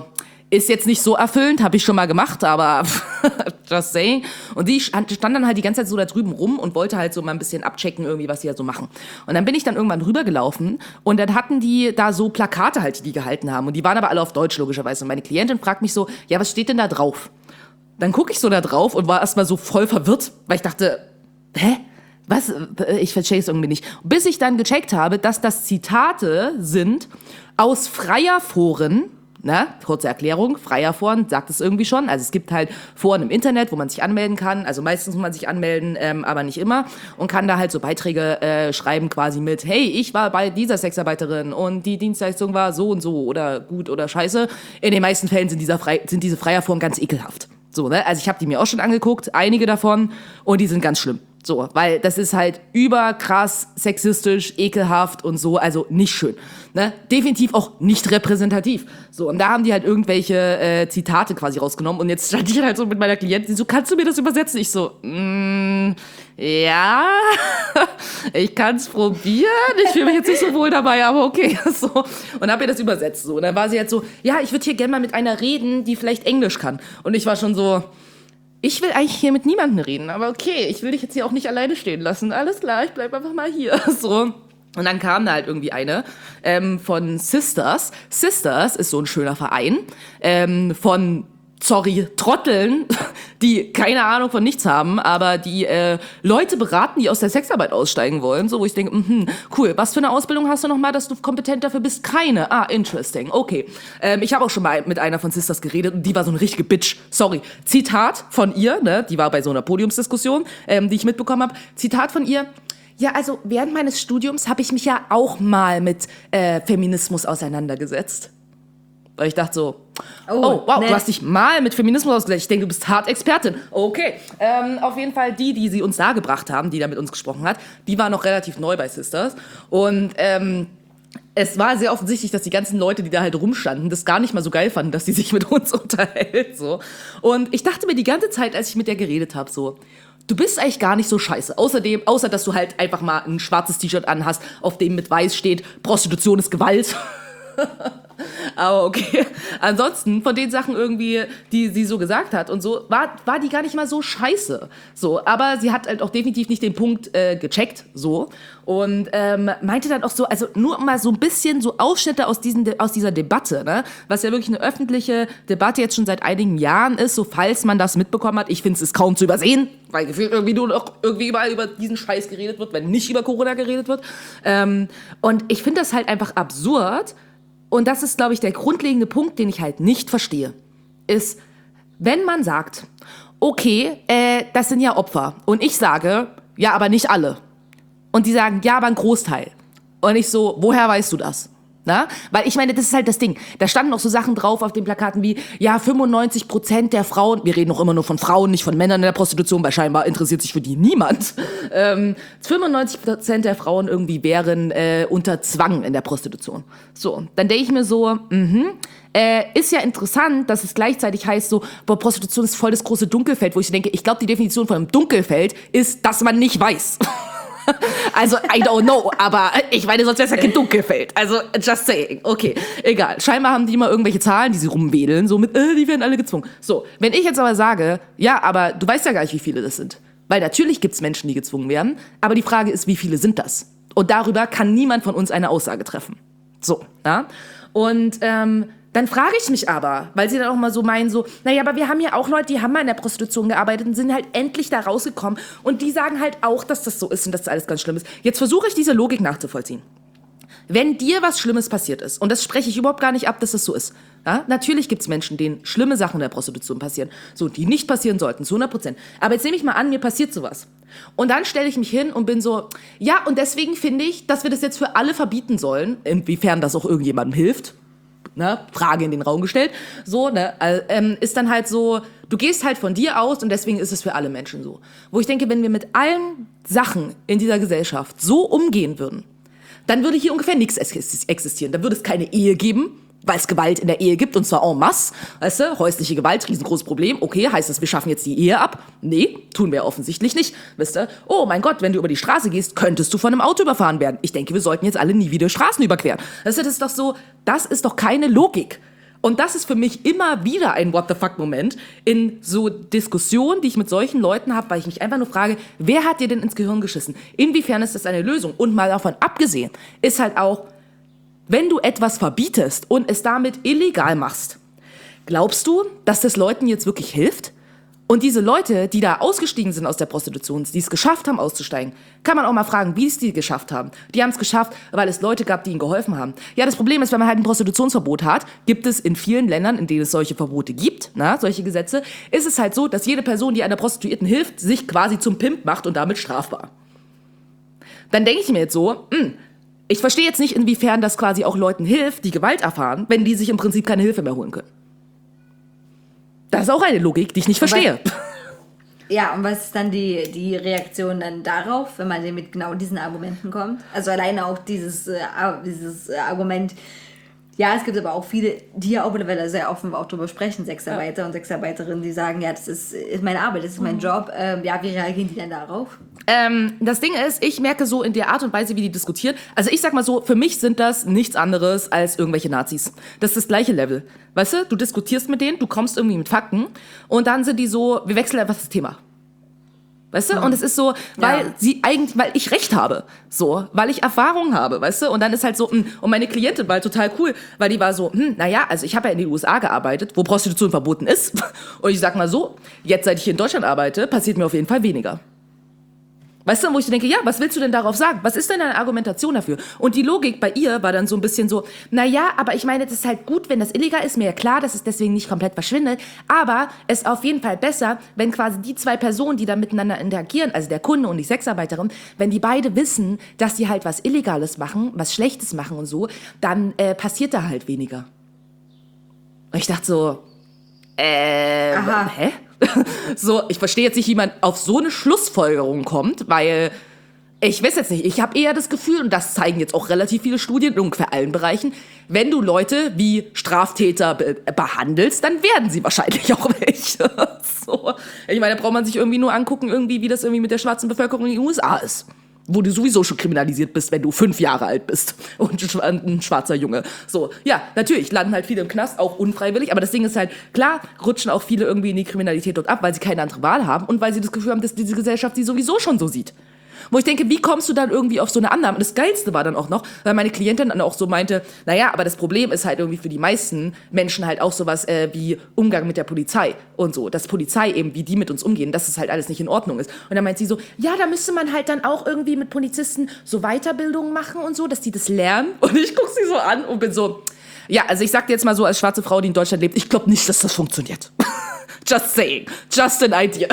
ist jetzt nicht so erfüllend, habe ich schon mal gemacht, aber just saying. Und die stand dann halt die ganze Zeit so da drüben rum und wollte halt so mal ein bisschen abchecken irgendwie, was die da so machen. Und dann bin ich dann irgendwann rübergelaufen und dann hatten die da so Plakate halt, die die gehalten haben. Und die waren aber alle auf Deutsch, logischerweise. Und meine Klientin fragt mich so, ja, was steht denn da drauf? Dann gucke ich so da drauf und war erstmal so voll verwirrt, weil ich dachte, hä? Was? Ich verstehe es irgendwie nicht. Bis ich dann gecheckt habe, dass das Zitate sind aus Freierforen. Na, kurze Erklärung, Freierforen sagt es irgendwie schon. Also es gibt halt Foren im Internet, wo man sich anmelden kann. Also meistens muss man sich anmelden, ähm, aber nicht immer. Und kann da halt so Beiträge äh, schreiben quasi mit, hey, ich war bei dieser Sexarbeiterin und die Dienstleistung war so und so oder gut oder scheiße. In den meisten Fällen sind, dieser Frei- sind diese Freierforen ganz ekelhaft. So, ne? Also ich habe die mir auch schon angeguckt, einige davon, und die sind ganz schlimm. So, weil das ist halt überkrass sexistisch, ekelhaft und so, also nicht schön. Ne? Definitiv auch nicht repräsentativ. So, und da haben die halt irgendwelche äh, Zitate quasi rausgenommen und jetzt stand ich halt so mit meiner Klientin, so, kannst du mir das übersetzen? Ich so, mm, ja, ich kann's probieren, ich fühle mich jetzt nicht so wohl dabei, aber okay. So, und habe ihr das übersetzt. So. Und dann war sie halt so, ja, ich würde hier gerne mal mit einer reden, die vielleicht Englisch kann. Und ich war schon so, ich will eigentlich hier mit niemandem reden, aber okay, ich will dich jetzt hier auch nicht alleine stehen lassen. Alles klar, ich bleib einfach mal hier. So. Und dann kam da halt irgendwie eine ähm, von Sisters. Sisters ist so ein schöner Verein ähm, von, sorry, Trotteln, die keine Ahnung von nichts haben, aber die äh, Leute beraten, die aus der Sexarbeit aussteigen wollen. So, wo ich denke, mh, cool, was für eine Ausbildung hast du nochmal, dass du kompetent dafür bist? Keine. Ah, interesting, okay. Ähm, ich habe auch schon mal mit einer von Sisters geredet und die war so eine richtige Bitch. Sorry. Zitat von ihr, ne, die war bei so einer Podiumsdiskussion, ähm, die ich mitbekommen habe. Zitat von ihr: Ja, also während meines Studiums habe ich mich ja auch mal mit äh, Feminismus auseinandergesetzt. Weil ich dachte so, oh, oh wow, ne. Du hast dich mal mit Feminismus ausgesetzt. Ich denke, du bist hart Expertin. Okay. Ähm, auf jeden Fall die, die sie uns da gebracht haben, die da mit uns gesprochen hat, die war noch relativ neu bei Sisters. Und ähm, es war sehr offensichtlich, dass die ganzen Leute, die da halt rumstanden, das gar nicht mal so geil fanden, dass sie sich mit uns unterhält. So. Und ich dachte mir die ganze Zeit, als ich mit der geredet habe, so, du bist eigentlich gar nicht so scheiße. Außerdem, außer dass du halt einfach mal ein schwarzes T-Shirt anhast, auf dem mit weiß steht, Prostitution ist Gewalt. Aber okay. Ansonsten, von den Sachen irgendwie, die sie so gesagt hat und so, war, war die gar nicht mal so scheiße. So, aber sie hat halt auch definitiv nicht den Punkt äh, gecheckt, so. Und ähm, meinte dann auch so, also nur mal so ein bisschen so Ausschnitte aus, diesen, aus dieser Debatte, ne? Was ja wirklich eine öffentliche Debatte jetzt schon seit einigen Jahren ist, so falls man das mitbekommen hat. Ich finde es ist kaum zu übersehen, weil gefühlt irgendwie nur noch irgendwie überall über diesen Scheiß geredet wird, wenn nicht über Corona geredet wird. Ähm, und ich finde das halt einfach absurd. Und das ist, glaube ich, der grundlegende Punkt, den ich halt nicht verstehe, ist, wenn man sagt, okay, äh, das sind ja Opfer. Und ich sage, ja, aber nicht alle. Und die sagen, ja, aber ein Großteil. Und ich so, woher weißt du das? Na? Weil ich meine, das ist halt das Ding. Da standen auch so Sachen drauf auf den Plakaten wie, ja, fünfundneunzig Prozent der Frauen, wir reden noch immer nur von Frauen, nicht von Männern in der Prostitution, weil scheinbar interessiert sich für die niemand. Ähm, fünfundneunzig Prozent der Frauen irgendwie wären äh, unter Zwang in der Prostitution. So, dann denke ich mir so, mhm, äh, ist ja interessant, dass es gleichzeitig heißt so, boah, Prostitution ist voll das große Dunkelfeld, wo ich denke, ich glaube, die Definition von einem Dunkelfeld ist, dass man nicht weiß. Also, I don't know, aber ich meine, sonst wäre es ja kein Dunkelfeld. Also, just saying. Okay, egal. Scheinbar haben die immer irgendwelche Zahlen, die sie rumwedeln, so mit, äh, die werden alle gezwungen. So, wenn ich jetzt aber sage, ja, aber du weißt ja gar nicht, wie viele das sind. Weil natürlich gibt's Menschen, die gezwungen werden, aber die Frage ist, wie viele sind das? Und darüber kann niemand von uns eine Aussage treffen. So, ja. Und, ähm, dann frage ich mich aber, weil sie dann auch mal so meinen, so, naja, aber wir haben ja auch Leute, die haben mal in der Prostitution gearbeitet und sind halt endlich da rausgekommen. Und die sagen halt auch, dass das so ist und dass das alles ganz schlimm ist. Jetzt versuche ich diese Logik nachzuvollziehen. Wenn dir was Schlimmes passiert ist, und das spreche ich überhaupt gar nicht ab, dass das so ist. Ja? Natürlich gibt es Menschen, denen schlimme Sachen in der Prostitution passieren, so, die nicht passieren sollten, zu hundert Prozent. Aber jetzt nehme ich mal an, mir passiert sowas. Und dann stelle ich mich hin und bin so, ja, und deswegen finde ich, dass wir das jetzt für alle verbieten sollen, inwiefern das auch irgendjemandem hilft. Ne, Frage in den Raum gestellt, so, ne, ähm, ist dann halt so, du gehst halt von dir aus und deswegen ist es für alle Menschen so. Wo ich denke, wenn wir mit allen Sachen in dieser Gesellschaft so umgehen würden, dann würde hier ungefähr nichts existieren. Dann würde es keine Ehe geben, weil es Gewalt in der Ehe gibt, und zwar en masse, weißt du, häusliche Gewalt, riesengroßes Problem, okay, heißt das, wir schaffen jetzt die Ehe ab? Nee, tun wir offensichtlich nicht, weißt du, oh mein Gott, wenn du über die Straße gehst, könntest du von einem Auto überfahren werden. Ich denke, wir sollten jetzt alle nie wieder Straßen überqueren. Weißt du, das ist doch so, das ist doch keine Logik. Und das ist für mich immer wieder ein What-the-fuck-Moment in so Diskussionen, die ich mit solchen Leuten habe, weil ich mich einfach nur frage, wer hat dir denn ins Gehirn geschissen? Inwiefern ist das eine Lösung? Und mal davon abgesehen, ist halt auch, wenn du etwas verbietest und es damit illegal machst, glaubst du, dass das Leuten jetzt wirklich hilft? Und diese Leute, die da ausgestiegen sind aus der Prostitution, die es geschafft haben auszusteigen, kann man auch mal fragen, wie es die geschafft haben. Die haben es geschafft, weil es Leute gab, die ihnen geholfen haben. Ja, das Problem ist, wenn man halt ein Prostitutionsverbot hat, gibt es in vielen Ländern, in denen es solche Verbote gibt, na, solche Gesetze, ist es halt so, dass jede Person, die einer Prostituierten hilft, sich quasi zum Pimp macht und damit strafbar. Dann denke ich mir jetzt so, mh, ich verstehe jetzt nicht, inwiefern das quasi auch Leuten hilft, die Gewalt erfahren, wenn die sich im Prinzip keine Hilfe mehr holen können. Das ist auch eine Logik, die ich nicht verstehe. Ja, und was ist dann die, die Reaktion dann darauf, wenn man mit genau diesen Argumenten kommt? Also alleine auch dieses, äh, dieses äh, Argument, ja, es gibt aber auch viele, die ja auch mittlerweile sehr offen auch darüber sprechen, Sexarbeiter ja. und Sexarbeiterinnen, die sagen, ja, das ist, ist meine Arbeit, das ist mein mhm. Job. Ähm, ja, wie reagieren die denn darauf? Ähm, das Ding ist, ich merke so in der Art und Weise, wie die diskutieren, also ich sag mal so, für mich sind das nichts anderes als irgendwelche Nazis. Das ist das gleiche Level. Weißt du, du diskutierst mit denen, du kommst irgendwie mit Fakten und dann sind die so, wir wechseln einfach das Thema. Weißt du? Mhm. Und es ist so, weil ja. sie eigentlich, weil ich Recht habe. So, weil ich Erfahrung habe, weißt du? Und dann ist halt so, mh, und meine Klientin war halt total cool, weil die war so, hm, naja, also ich habe ja in den U S A gearbeitet, wo Prostitution verboten ist. Und ich sag mal so, jetzt seit ich hier in Deutschland arbeite, passiert mir auf jeden Fall weniger. Weißt du, wo ich denke, ja, was willst du denn darauf sagen? Was ist denn deine Argumentation dafür? Und die Logik bei ihr war dann so ein bisschen so, naja, aber ich meine, das ist halt gut, wenn das illegal ist, mir ja klar, dass es deswegen nicht komplett verschwindet, aber es ist auf jeden Fall besser, wenn quasi die zwei Personen, die da miteinander interagieren, also der Kunde und die Sexarbeiterin, wenn die beide wissen, dass die halt was Illegales machen, was Schlechtes machen und so, dann äh, passiert da halt weniger. Und ich dachte so, äh, Aha. hä? So, ich verstehe jetzt nicht, wie man auf so eine Schlussfolgerung kommt, weil ich weiß jetzt nicht, ich habe eher das Gefühl, und das zeigen jetzt auch relativ viele Studien in ungefähr allen Bereichen, wenn du Leute wie Straftäter be- behandelst, dann werden sie wahrscheinlich auch welche. So. Ich meine, da braucht man sich irgendwie nur angucken, irgendwie, wie das irgendwie mit der schwarzen Bevölkerung in den U S A ist. Wo du sowieso schon kriminalisiert bist, wenn du fünf Jahre alt bist und ein schwarzer Junge. So, ja, natürlich landen halt viele im Knast, auch unfreiwillig, aber das Ding ist halt, klar rutschen auch viele irgendwie in die Kriminalität dort ab, weil sie keine andere Wahl haben und weil sie das Gefühl haben, dass diese Gesellschaft sie sowieso schon so sieht. Wo ich denke, wie kommst du dann irgendwie auf so eine Annahme? Und das Geilste war dann auch noch, weil meine Klientin dann auch so meinte, naja, aber das Problem ist halt irgendwie für die meisten Menschen halt auch sowas äh, wie Umgang mit der Polizei und so. Dass Polizei eben, wie die mit uns umgehen, dass es halt alles nicht in Ordnung ist. Und dann meint sie so, ja, da müsste man halt dann auch irgendwie mit Polizisten so Weiterbildungen machen und so, dass die das lernen. Und ich gucke sie so an und bin so, ja, also ich sag dir jetzt mal so als schwarze Frau, die in Deutschland lebt, ich glaube nicht, dass das funktioniert. Just saying. Just an idea.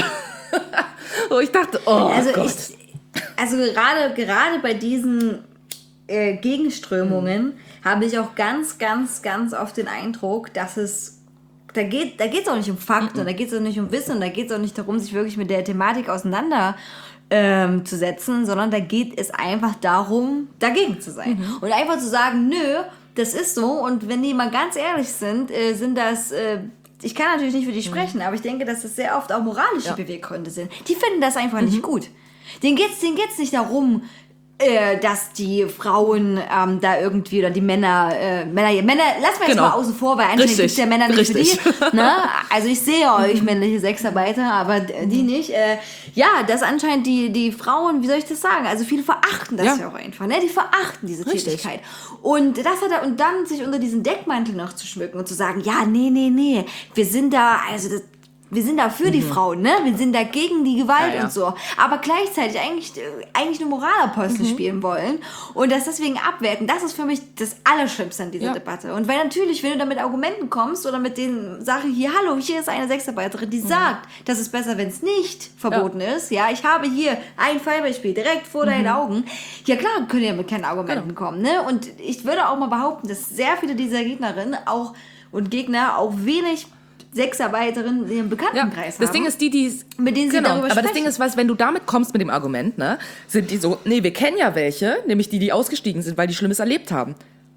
Und ich dachte, oh also Gott. Ich, Also gerade, gerade bei diesen äh, Gegenströmungen mhm. habe ich auch ganz, ganz, ganz oft den Eindruck, dass es, da geht da geht's auch nicht um Fakten, mhm. da geht es auch nicht um Wissen, und da geht es auch nicht darum, sich wirklich mit der Thematik auseinander ähm, zu setzen, sondern da geht es einfach darum, dagegen zu sein. Mhm. Und einfach zu sagen, nö, das ist so, und wenn die mal ganz ehrlich sind, äh, sind das... Äh, ich kann natürlich nicht für die sprechen, mhm. aber ich denke, dass das sehr oft auch moralische ja. Beweggründe sind. Die finden das einfach mhm. nicht gut. Denen geht's, denen geht's nicht darum, äh, dass die Frauen ähm, da irgendwie, oder die Männer, äh, Männer, Männer, lass mal jetzt genau. mal außen vor, weil anscheinend gibt es ja Männer nicht Richtig. für die. Ne? Also ich sehe euch männliche Sexarbeiter, aber die nicht. Äh, ja, dass anscheinend die, die Frauen, wie soll ich das sagen, also viele verachten das ja, ja auch einfach, ne? Die verachten diese Richtig. Tätigkeit. Und, das hat er, und dann sich unter diesen Deckmantel noch zu schmücken und zu sagen, ja, nee, nee, nee, wir sind da, also das, wir sind da für mhm. die Frauen, ne? Wir sind da gegen die Gewalt ja, ja. und so. Aber gleichzeitig eigentlich, eigentlich nur Moralapostel mhm. spielen wollen und das deswegen abwerten. Das ist für mich das Allerschlimmste an dieser ja. Debatte. Und weil natürlich, wenn du da mit Argumenten kommst oder mit den Sachen hier, hallo, hier ist eine Sexarbeiterin, die mhm. sagt, das ist besser, wenn es nicht verboten ja. ist. Ja, ich habe hier ein Fallbeispiel direkt vor mhm. deinen Augen. Ja klar, können ja mit keinen Argumenten genau. kommen, ne? Und ich würde auch mal behaupten, dass sehr viele dieser Gegnerinnen auch und Gegner auch wenig Sexarbeiterinnen in ihrem Bekanntenkreis ja, das haben. Ding ist die, die mit denen sie genau, darüber aber sprechen. das Ding ist, was, wenn du damit kommst mit dem Argument, ne, sind die so, nee, wir kennen ja welche, nämlich die, die ausgestiegen sind, weil die Schlimmes erlebt haben.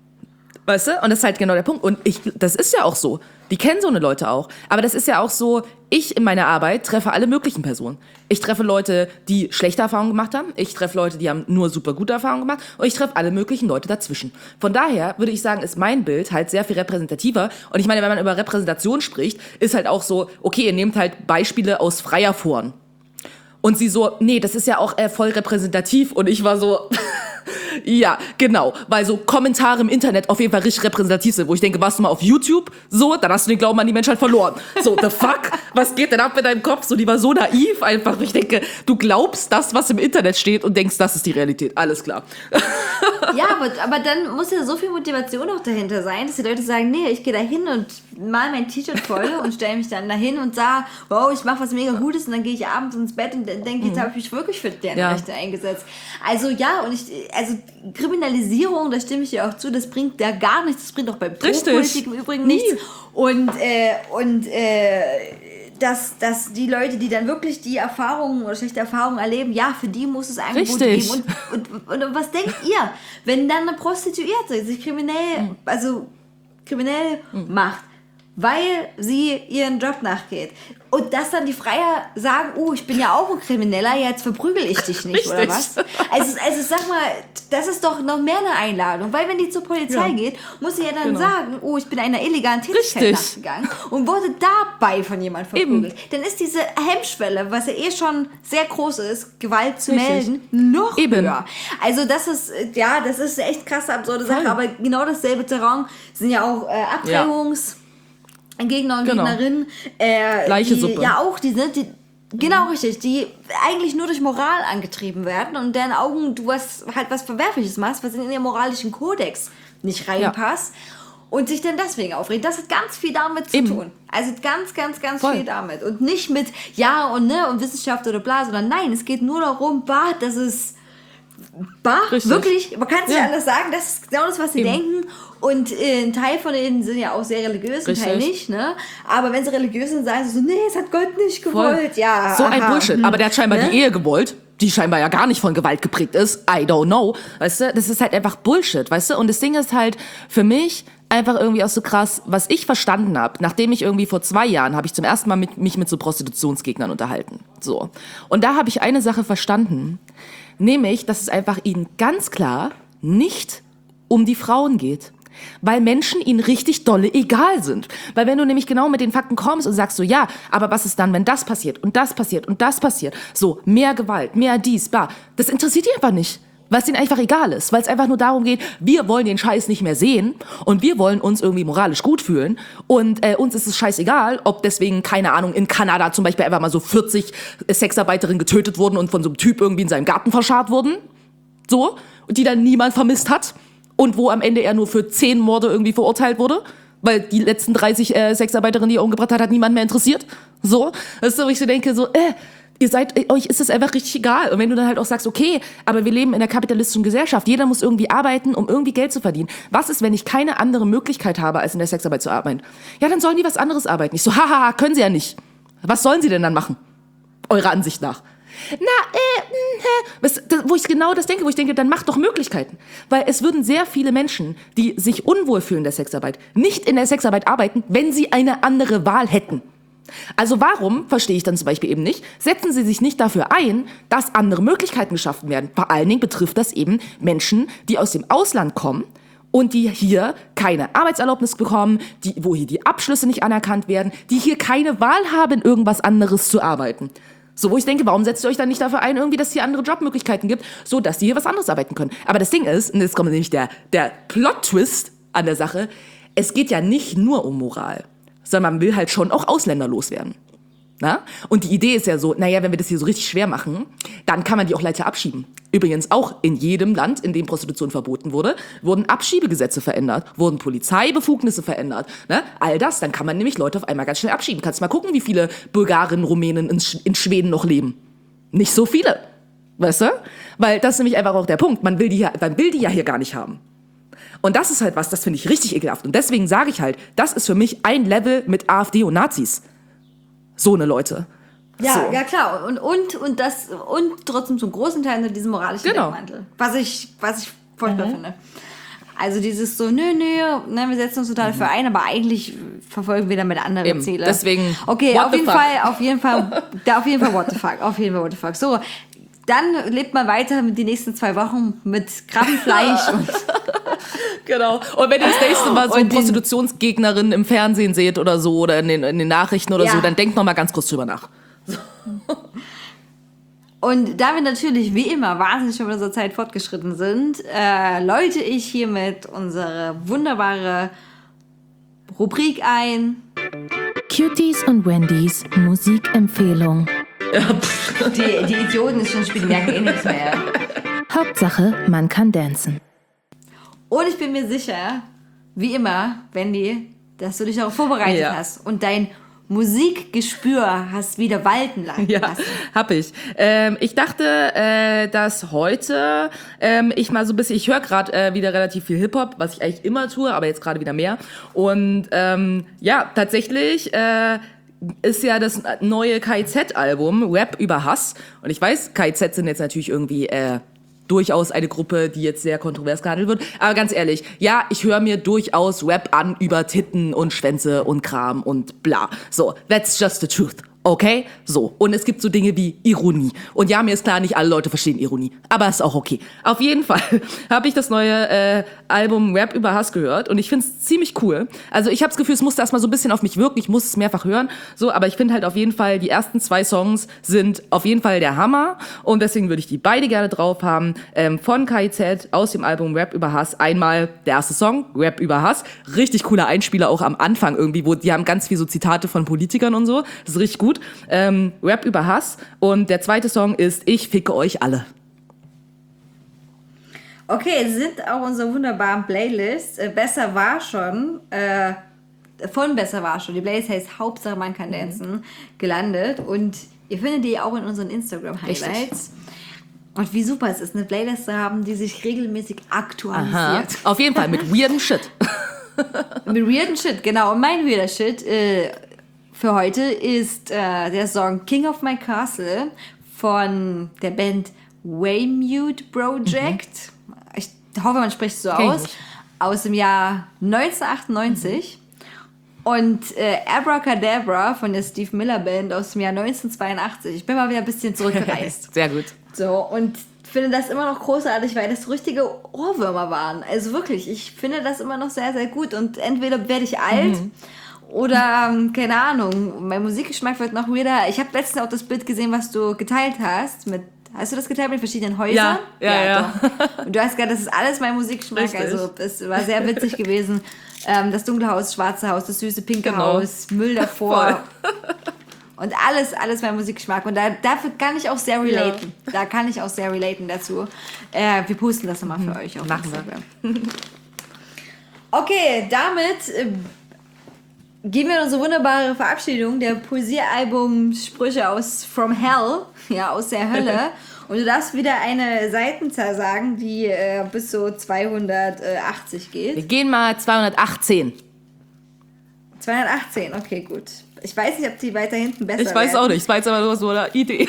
Weißt du? Und das ist halt genau der Punkt. Und ich, das ist ja auch so. Die kennen so eine Leute auch. Aber das ist ja auch so, ich in meiner Arbeit treffe alle möglichen Personen. Ich treffe Leute, die schlechte Erfahrungen gemacht haben. Ich treffe Leute, die haben nur super gute Erfahrungen gemacht. Und ich treffe alle möglichen Leute dazwischen. Von daher würde ich sagen, ist mein Bild halt sehr viel repräsentativer. Und ich meine, wenn man über Repräsentation spricht, ist halt auch so, okay, ihr nehmt halt Beispiele aus freier Foren. Und sie so, nee, das ist ja auch äh, voll repräsentativ. Und ich war so, ja, genau. Weil so Kommentare im Internet auf jeden Fall richtig repräsentativ sind. Wo ich denke, warst du mal auf YouTube? So, dann hast du den Glauben an die Menschheit verloren. So, the fuck? Was geht denn ab mit deinem Kopf? So, die war so naiv einfach. Ich denke, du glaubst das, was im Internet steht und denkst, das ist die Realität. Alles klar. Ja, aber, aber dann muss ja so viel Motivation auch dahinter sein, dass die Leute sagen, nee, ich gehe da hin und mal mein T-Shirt voll und stelle mich dann dahin und sage, wow, ich mache was mega Gutes und dann gehe ich abends ins Bett und denke, jetzt habe ich mich wirklich für deren Ja. Rechte eingesetzt. Also ja, und ich, also Kriminalisierung, da stimme ich dir auch zu, das bringt ja gar nichts, das bringt auch bei Pro-Politik im Übrigen Nie. nichts. Und, äh, und äh, dass, dass die Leute, die dann wirklich die Erfahrungen oder schlechte Erfahrungen erleben, ja, für die muss es Angebote Richtig. geben. Und, und, und was denkt ihr, wenn dann eine Prostituierte sich kriminell, also kriminell macht, weil sie ihren Job nachgeht? Und dass dann die Freier sagen, oh, ich bin ja auch ein Krimineller, jetzt verprügel ich dich nicht, Richtig. oder was? Also, also sag mal, das ist doch noch mehr eine Einladung, weil wenn die zur Polizei Ja. geht, muss sie ja dann Genau. sagen, oh, ich bin einer illegalen Tätigkeit Richtig. nachgegangen und wurde dabei von jemandem verprügelt. Dann ist diese Hemmschwelle, was ja eh schon sehr groß ist, Gewalt zu Richtig. melden, noch Eben. höher. Also das ist, äh, ja, das ist eine echt krasse, absurde Voll. Sache, aber genau dasselbe Terrain sind ja auch äh, Abtreibungs- Gegner und Genau. Gegnerinnen, äh, Gleiche die, Suppe. ja auch, die sind, die, genau richtig, die eigentlich nur durch Moral angetrieben werden und in deren Augen du was, halt was Verwerfliches machst, was in ihren moralischen Kodex nicht reinpasst und sich dann deswegen aufregen. Das hat ganz viel damit zu Eben. tun. Also ganz, ganz, ganz Voll. viel damit. Und nicht mit ja und ne und Wissenschaft oder bla, sondern nein, es geht nur darum, bah, das ist bah, Richtig. wirklich, man kann es nicht Ja. anders sagen, das ist genau das, was sie Eben. denken. Und äh, ein Teil von ihnen sind ja auch sehr religiös, ein Teil Richtig. nicht, ne? Aber wenn sie religiös sind, sagen sie so, nee, es hat Gott nicht Voll. gewollt. Ja, So ein aha, Bullshit. hm, Aber der hat scheinbar ne? die Ehe gewollt, die scheinbar ja gar nicht von Gewalt geprägt ist. I don't know. Weißt du, das ist halt einfach Bullshit, weißt du? Und das Ding ist halt für mich einfach irgendwie auch so krass, was ich verstanden habe, nachdem ich irgendwie vor zwei Jahren, habe ich zum ersten Mal mit, mich mit so Prostitutionsgegnern unterhalten. So. Und da habe ich eine Sache verstanden, nämlich, dass es einfach ihnen ganz klar nicht um die Frauen geht. Weil Menschen ihnen richtig dolle egal sind. Weil wenn du nämlich genau mit den Fakten kommst und sagst so, ja, aber was ist dann, wenn das passiert und das passiert und das passiert? So, mehr Gewalt, mehr dies, bla. Das interessiert die einfach nicht. Weil es ihnen einfach egal ist. Weil es einfach nur darum geht, wir wollen den Scheiß nicht mehr sehen und wir wollen uns irgendwie moralisch gut fühlen. Und äh, uns ist es scheißegal, ob deswegen, keine Ahnung, in Kanada zum Beispiel einfach mal so vierzig Sexarbeiterinnen getötet wurden und von so einem Typ irgendwie in seinem Garten verscharrt wurden. So. Und die dann niemand vermisst hat. Und wo am Ende er nur für zehn Morde irgendwie verurteilt wurde, weil die letzten dreißig äh, Sexarbeiterinnen, die er umgebracht hat, hat niemand mehr interessiert. So, das ist so, wo ich so denke, so, äh, ihr seid, äh, euch ist das einfach richtig egal. Und wenn du dann halt auch sagst, okay, aber wir leben in einer kapitalistischen Gesellschaft, jeder muss irgendwie arbeiten, um irgendwie Geld zu verdienen. Was ist, wenn ich keine andere Möglichkeit habe, als in der Sexarbeit zu arbeiten? Ja, dann sollen die was anderes arbeiten. Ich so, haha, können sie ja nicht. Was sollen sie denn dann machen? Eurer Ansicht nach. Na, äh, mh, was, das, wo ich genau das denke, wo ich denke, dann macht doch Möglichkeiten. Weil es würden sehr viele Menschen, die sich unwohl fühlen in der Sexarbeit, nicht in der Sexarbeit arbeiten, wenn sie eine andere Wahl hätten. Also warum, verstehe ich dann zum Beispiel eben nicht, setzen sie sich nicht dafür ein, dass andere Möglichkeiten geschaffen werden? Vor allen Dingen betrifft das eben Menschen, die aus dem Ausland kommen und die hier keine Arbeitserlaubnis bekommen, die, wo hier die Abschlüsse nicht anerkannt werden, die hier keine Wahl haben, irgendwas anderes zu arbeiten. So, wo ich denke, warum setzt ihr euch dann nicht dafür ein, irgendwie, dass es hier andere Jobmöglichkeiten gibt, so dass die hier was anderes arbeiten können? Aber das Ding ist, und jetzt kommt nämlich der, der Plot-Twist an der Sache, es geht ja nicht nur um Moral, sondern man will halt schon auch Ausländer loswerden. Na? Und die Idee ist ja so, naja, wenn wir das hier so richtig schwer machen, dann kann man die auch leichter abschieben. Übrigens auch in jedem Land, in dem Prostitution verboten wurde, wurden Abschiebegesetze verändert, wurden Polizeibefugnisse verändert. Ne? All das, dann kann man nämlich Leute auf einmal ganz schnell abschieben. Kannst mal gucken, wie viele Bulgarinnen, Rumänen in, Sch- in Schweden noch leben. Nicht so viele. Weißt du? Weil das ist nämlich einfach auch der Punkt. Man will die, hier, man will die ja hier gar nicht haben. Und das ist halt was, das finde ich richtig ekelhaft. Und deswegen sage ich halt, das ist für mich ein Level mit AfD und Nazis. So eine Leute. Ja, so. ja klar. Und, und, und, das, und trotzdem zum großen Teil unter diesem moralischen Genau. Deckmantel. Was ich, was ich furchtbar Mhm. finde. Also dieses so, nö, nö, ne, wir setzen uns total für ein, aber eigentlich verfolgen wir damit andere Eben, Ziele. deswegen, Okay, what auf the jeden fuck? Fall, auf jeden Fall, da auf jeden Fall what the fuck, auf jeden Fall what the fuck. So, dann lebt man weiter mit die nächsten zwei Wochen mit Krabbenfleisch und Genau. Und wenn ihr das nächste Mal so Und den- Prostitutionsgegnerinnen im Fernsehen seht oder so oder in den, in den Nachrichten oder Ja. so, dann denkt noch mal ganz kurz drüber nach. Und da wir natürlich wie immer wahnsinnig schon mit unserer Zeit fortgeschritten sind, äh, läute ich hiermit unsere wunderbare Rubrik ein. Cuties und Wendys Musikempfehlung. Die, die Idioten ist schon spielen, merken eh nichts mehr. Hauptsache, man kann dancen. Und ich bin mir sicher, wie immer, Wendy, dass du dich darauf vorbereitet Ja. hast und dein Musikgespür hast wieder walten lassen. Ja, hab ich. Ähm, ich dachte, äh, dass heute ähm, ich mal so ein bisschen, ich höre gerade äh, wieder relativ viel Hip-Hop, was ich eigentlich immer tue, aber jetzt gerade wieder mehr. Und ähm, ja, tatsächlich äh, ist ja das neue K I Z-Album Rap über Hass. Und ich weiß, K I Z sind jetzt natürlich irgendwie äh, durchaus eine Gruppe, die jetzt sehr kontrovers gehandelt wird. Aber ganz ehrlich, ja, ich höre mir durchaus Rap an über Titten und Schwänze und Kram und bla. So, that's just the truth. Okay? So. Und es gibt so Dinge wie Ironie. Und ja, mir ist klar, nicht alle Leute verstehen Ironie. Aber ist auch okay. Auf jeden Fall habe ich das neue äh, Album Rap über Hass gehört. Und ich finde es ziemlich cool. Also ich habe das Gefühl, es musste erstmal so ein bisschen auf mich wirken. Ich muss es mehrfach hören. So, aber ich finde halt auf jeden Fall, die ersten zwei Songs sind auf jeden Fall der Hammer. Und deswegen würde ich die beide gerne drauf haben. Ähm, von K I Z aus dem Album Rap über Hass. Einmal der erste Song, Rap über Hass. Richtig cooler Einspieler auch am Anfang irgendwie, wo die haben ganz viel so Zitate von Politikern und so. Das ist richtig gut. Ähm, Rap über Hass. Und der zweite Song ist Ich ficke euch alle. Okay, sind auch unsere wunderbaren Playlists. Äh, Besser war schon, äh, von Besser war schon, die Playlist heißt Hauptsache man kann dancen, gelandet. Und ihr findet die auch in unseren Instagram-Highlights. Und wie super es ist, eine Playlist zu haben, die sich regelmäßig aktualisiert. Aha. Auf jeden Fall mit weirden Shit. Mit weirden Shit, genau. Und mein weirder Shit äh, für heute ist äh, der Song King of My Castle von der Band Waymute Project. Ich hoffe, man spricht es so Kenn ich aus. nicht. Aus dem Jahr neunzehnhundertachtundneunzig. Und äh, Abracadabra von der Steve Miller Band aus dem Jahr neunzehnhundertzweiundachtzig. Ich bin mal wieder ein bisschen zurückgereist. Sehr gut. So, und finde das immer noch großartig, weil das so richtige Ohrwürmer waren. Also wirklich, ich finde das immer noch sehr, sehr gut. Und entweder werde ich alt Mhm. oder, ähm, keine Ahnung, mein Musikgeschmack wird noch weirder. Ich habe letztens auch das Bild gesehen, was du geteilt hast. Mit, hast du das geteilt mit verschiedenen Häusern? Ja, ja, ja. Doch. Und du hast gesagt, das ist alles mein Musikgeschmack. Richtig. Also es war sehr witzig gewesen. Ähm, das dunkle Haus, das schwarze Haus, das süße pinke Genau. Haus, Müll davor. Und alles, alles mein Musikgeschmack. Und da, dafür kann ich auch sehr relaten. Da kann ich auch sehr relaten dazu. Äh, wir posten das nochmal für euch auf Machen wir. Instagram. Okay, damit äh, gehen wir in unsere wunderbare Verabschiedung der Poesiealbum Sprüche aus From Hell, ja, aus der Hölle. Und du darfst wieder eine Seitenzahl sagen, die äh, bis so zweihundertachtzig Wir geht. gehen mal zweihundertachtzehn. zweihundertachtzehn, okay, gut. Ich weiß nicht, ob die weiter hinten besser Ich weiß werden. auch nicht. Es war jetzt aber nur so eine Idee.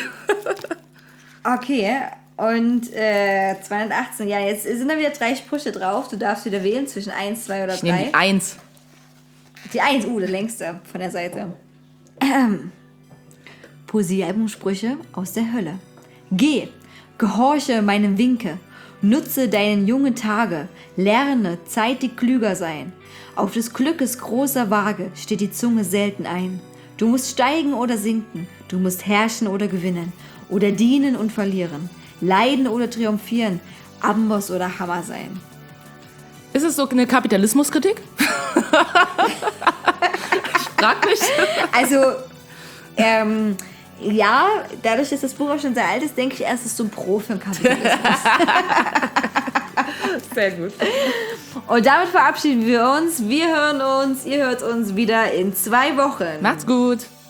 Okay, und äh, zweihundertachtzehn, ja, jetzt sind da wieder drei Sprüche drauf. Du darfst wieder wählen zwischen eins, zwei oder Ich nehme drei. die eins. Die eins, uh, der längste von der Seite. Ähm. Poesiealbumsprüche aus der Hölle. Geh, gehorche meinem Winke, nutze deinen jungen Tage, lerne zeitig klüger sein. Auf des Glückes großer Waage steht die Zunge selten ein. Du musst steigen oder sinken, du musst herrschen oder gewinnen, oder dienen und verlieren, leiden oder triumphieren, Amboss oder Hammer sein. Ist es so eine Kapitalismuskritik? Ich frag mich. Also, ähm, ja, dadurch, dass das Buch auch schon sehr alt ist, denke ich erst, es ist so ein Pro für den Kapitalismus. Sehr gut. Und damit verabschieden wir uns. Wir hören uns, ihr hört uns wieder in zwei Wochen. Macht's gut.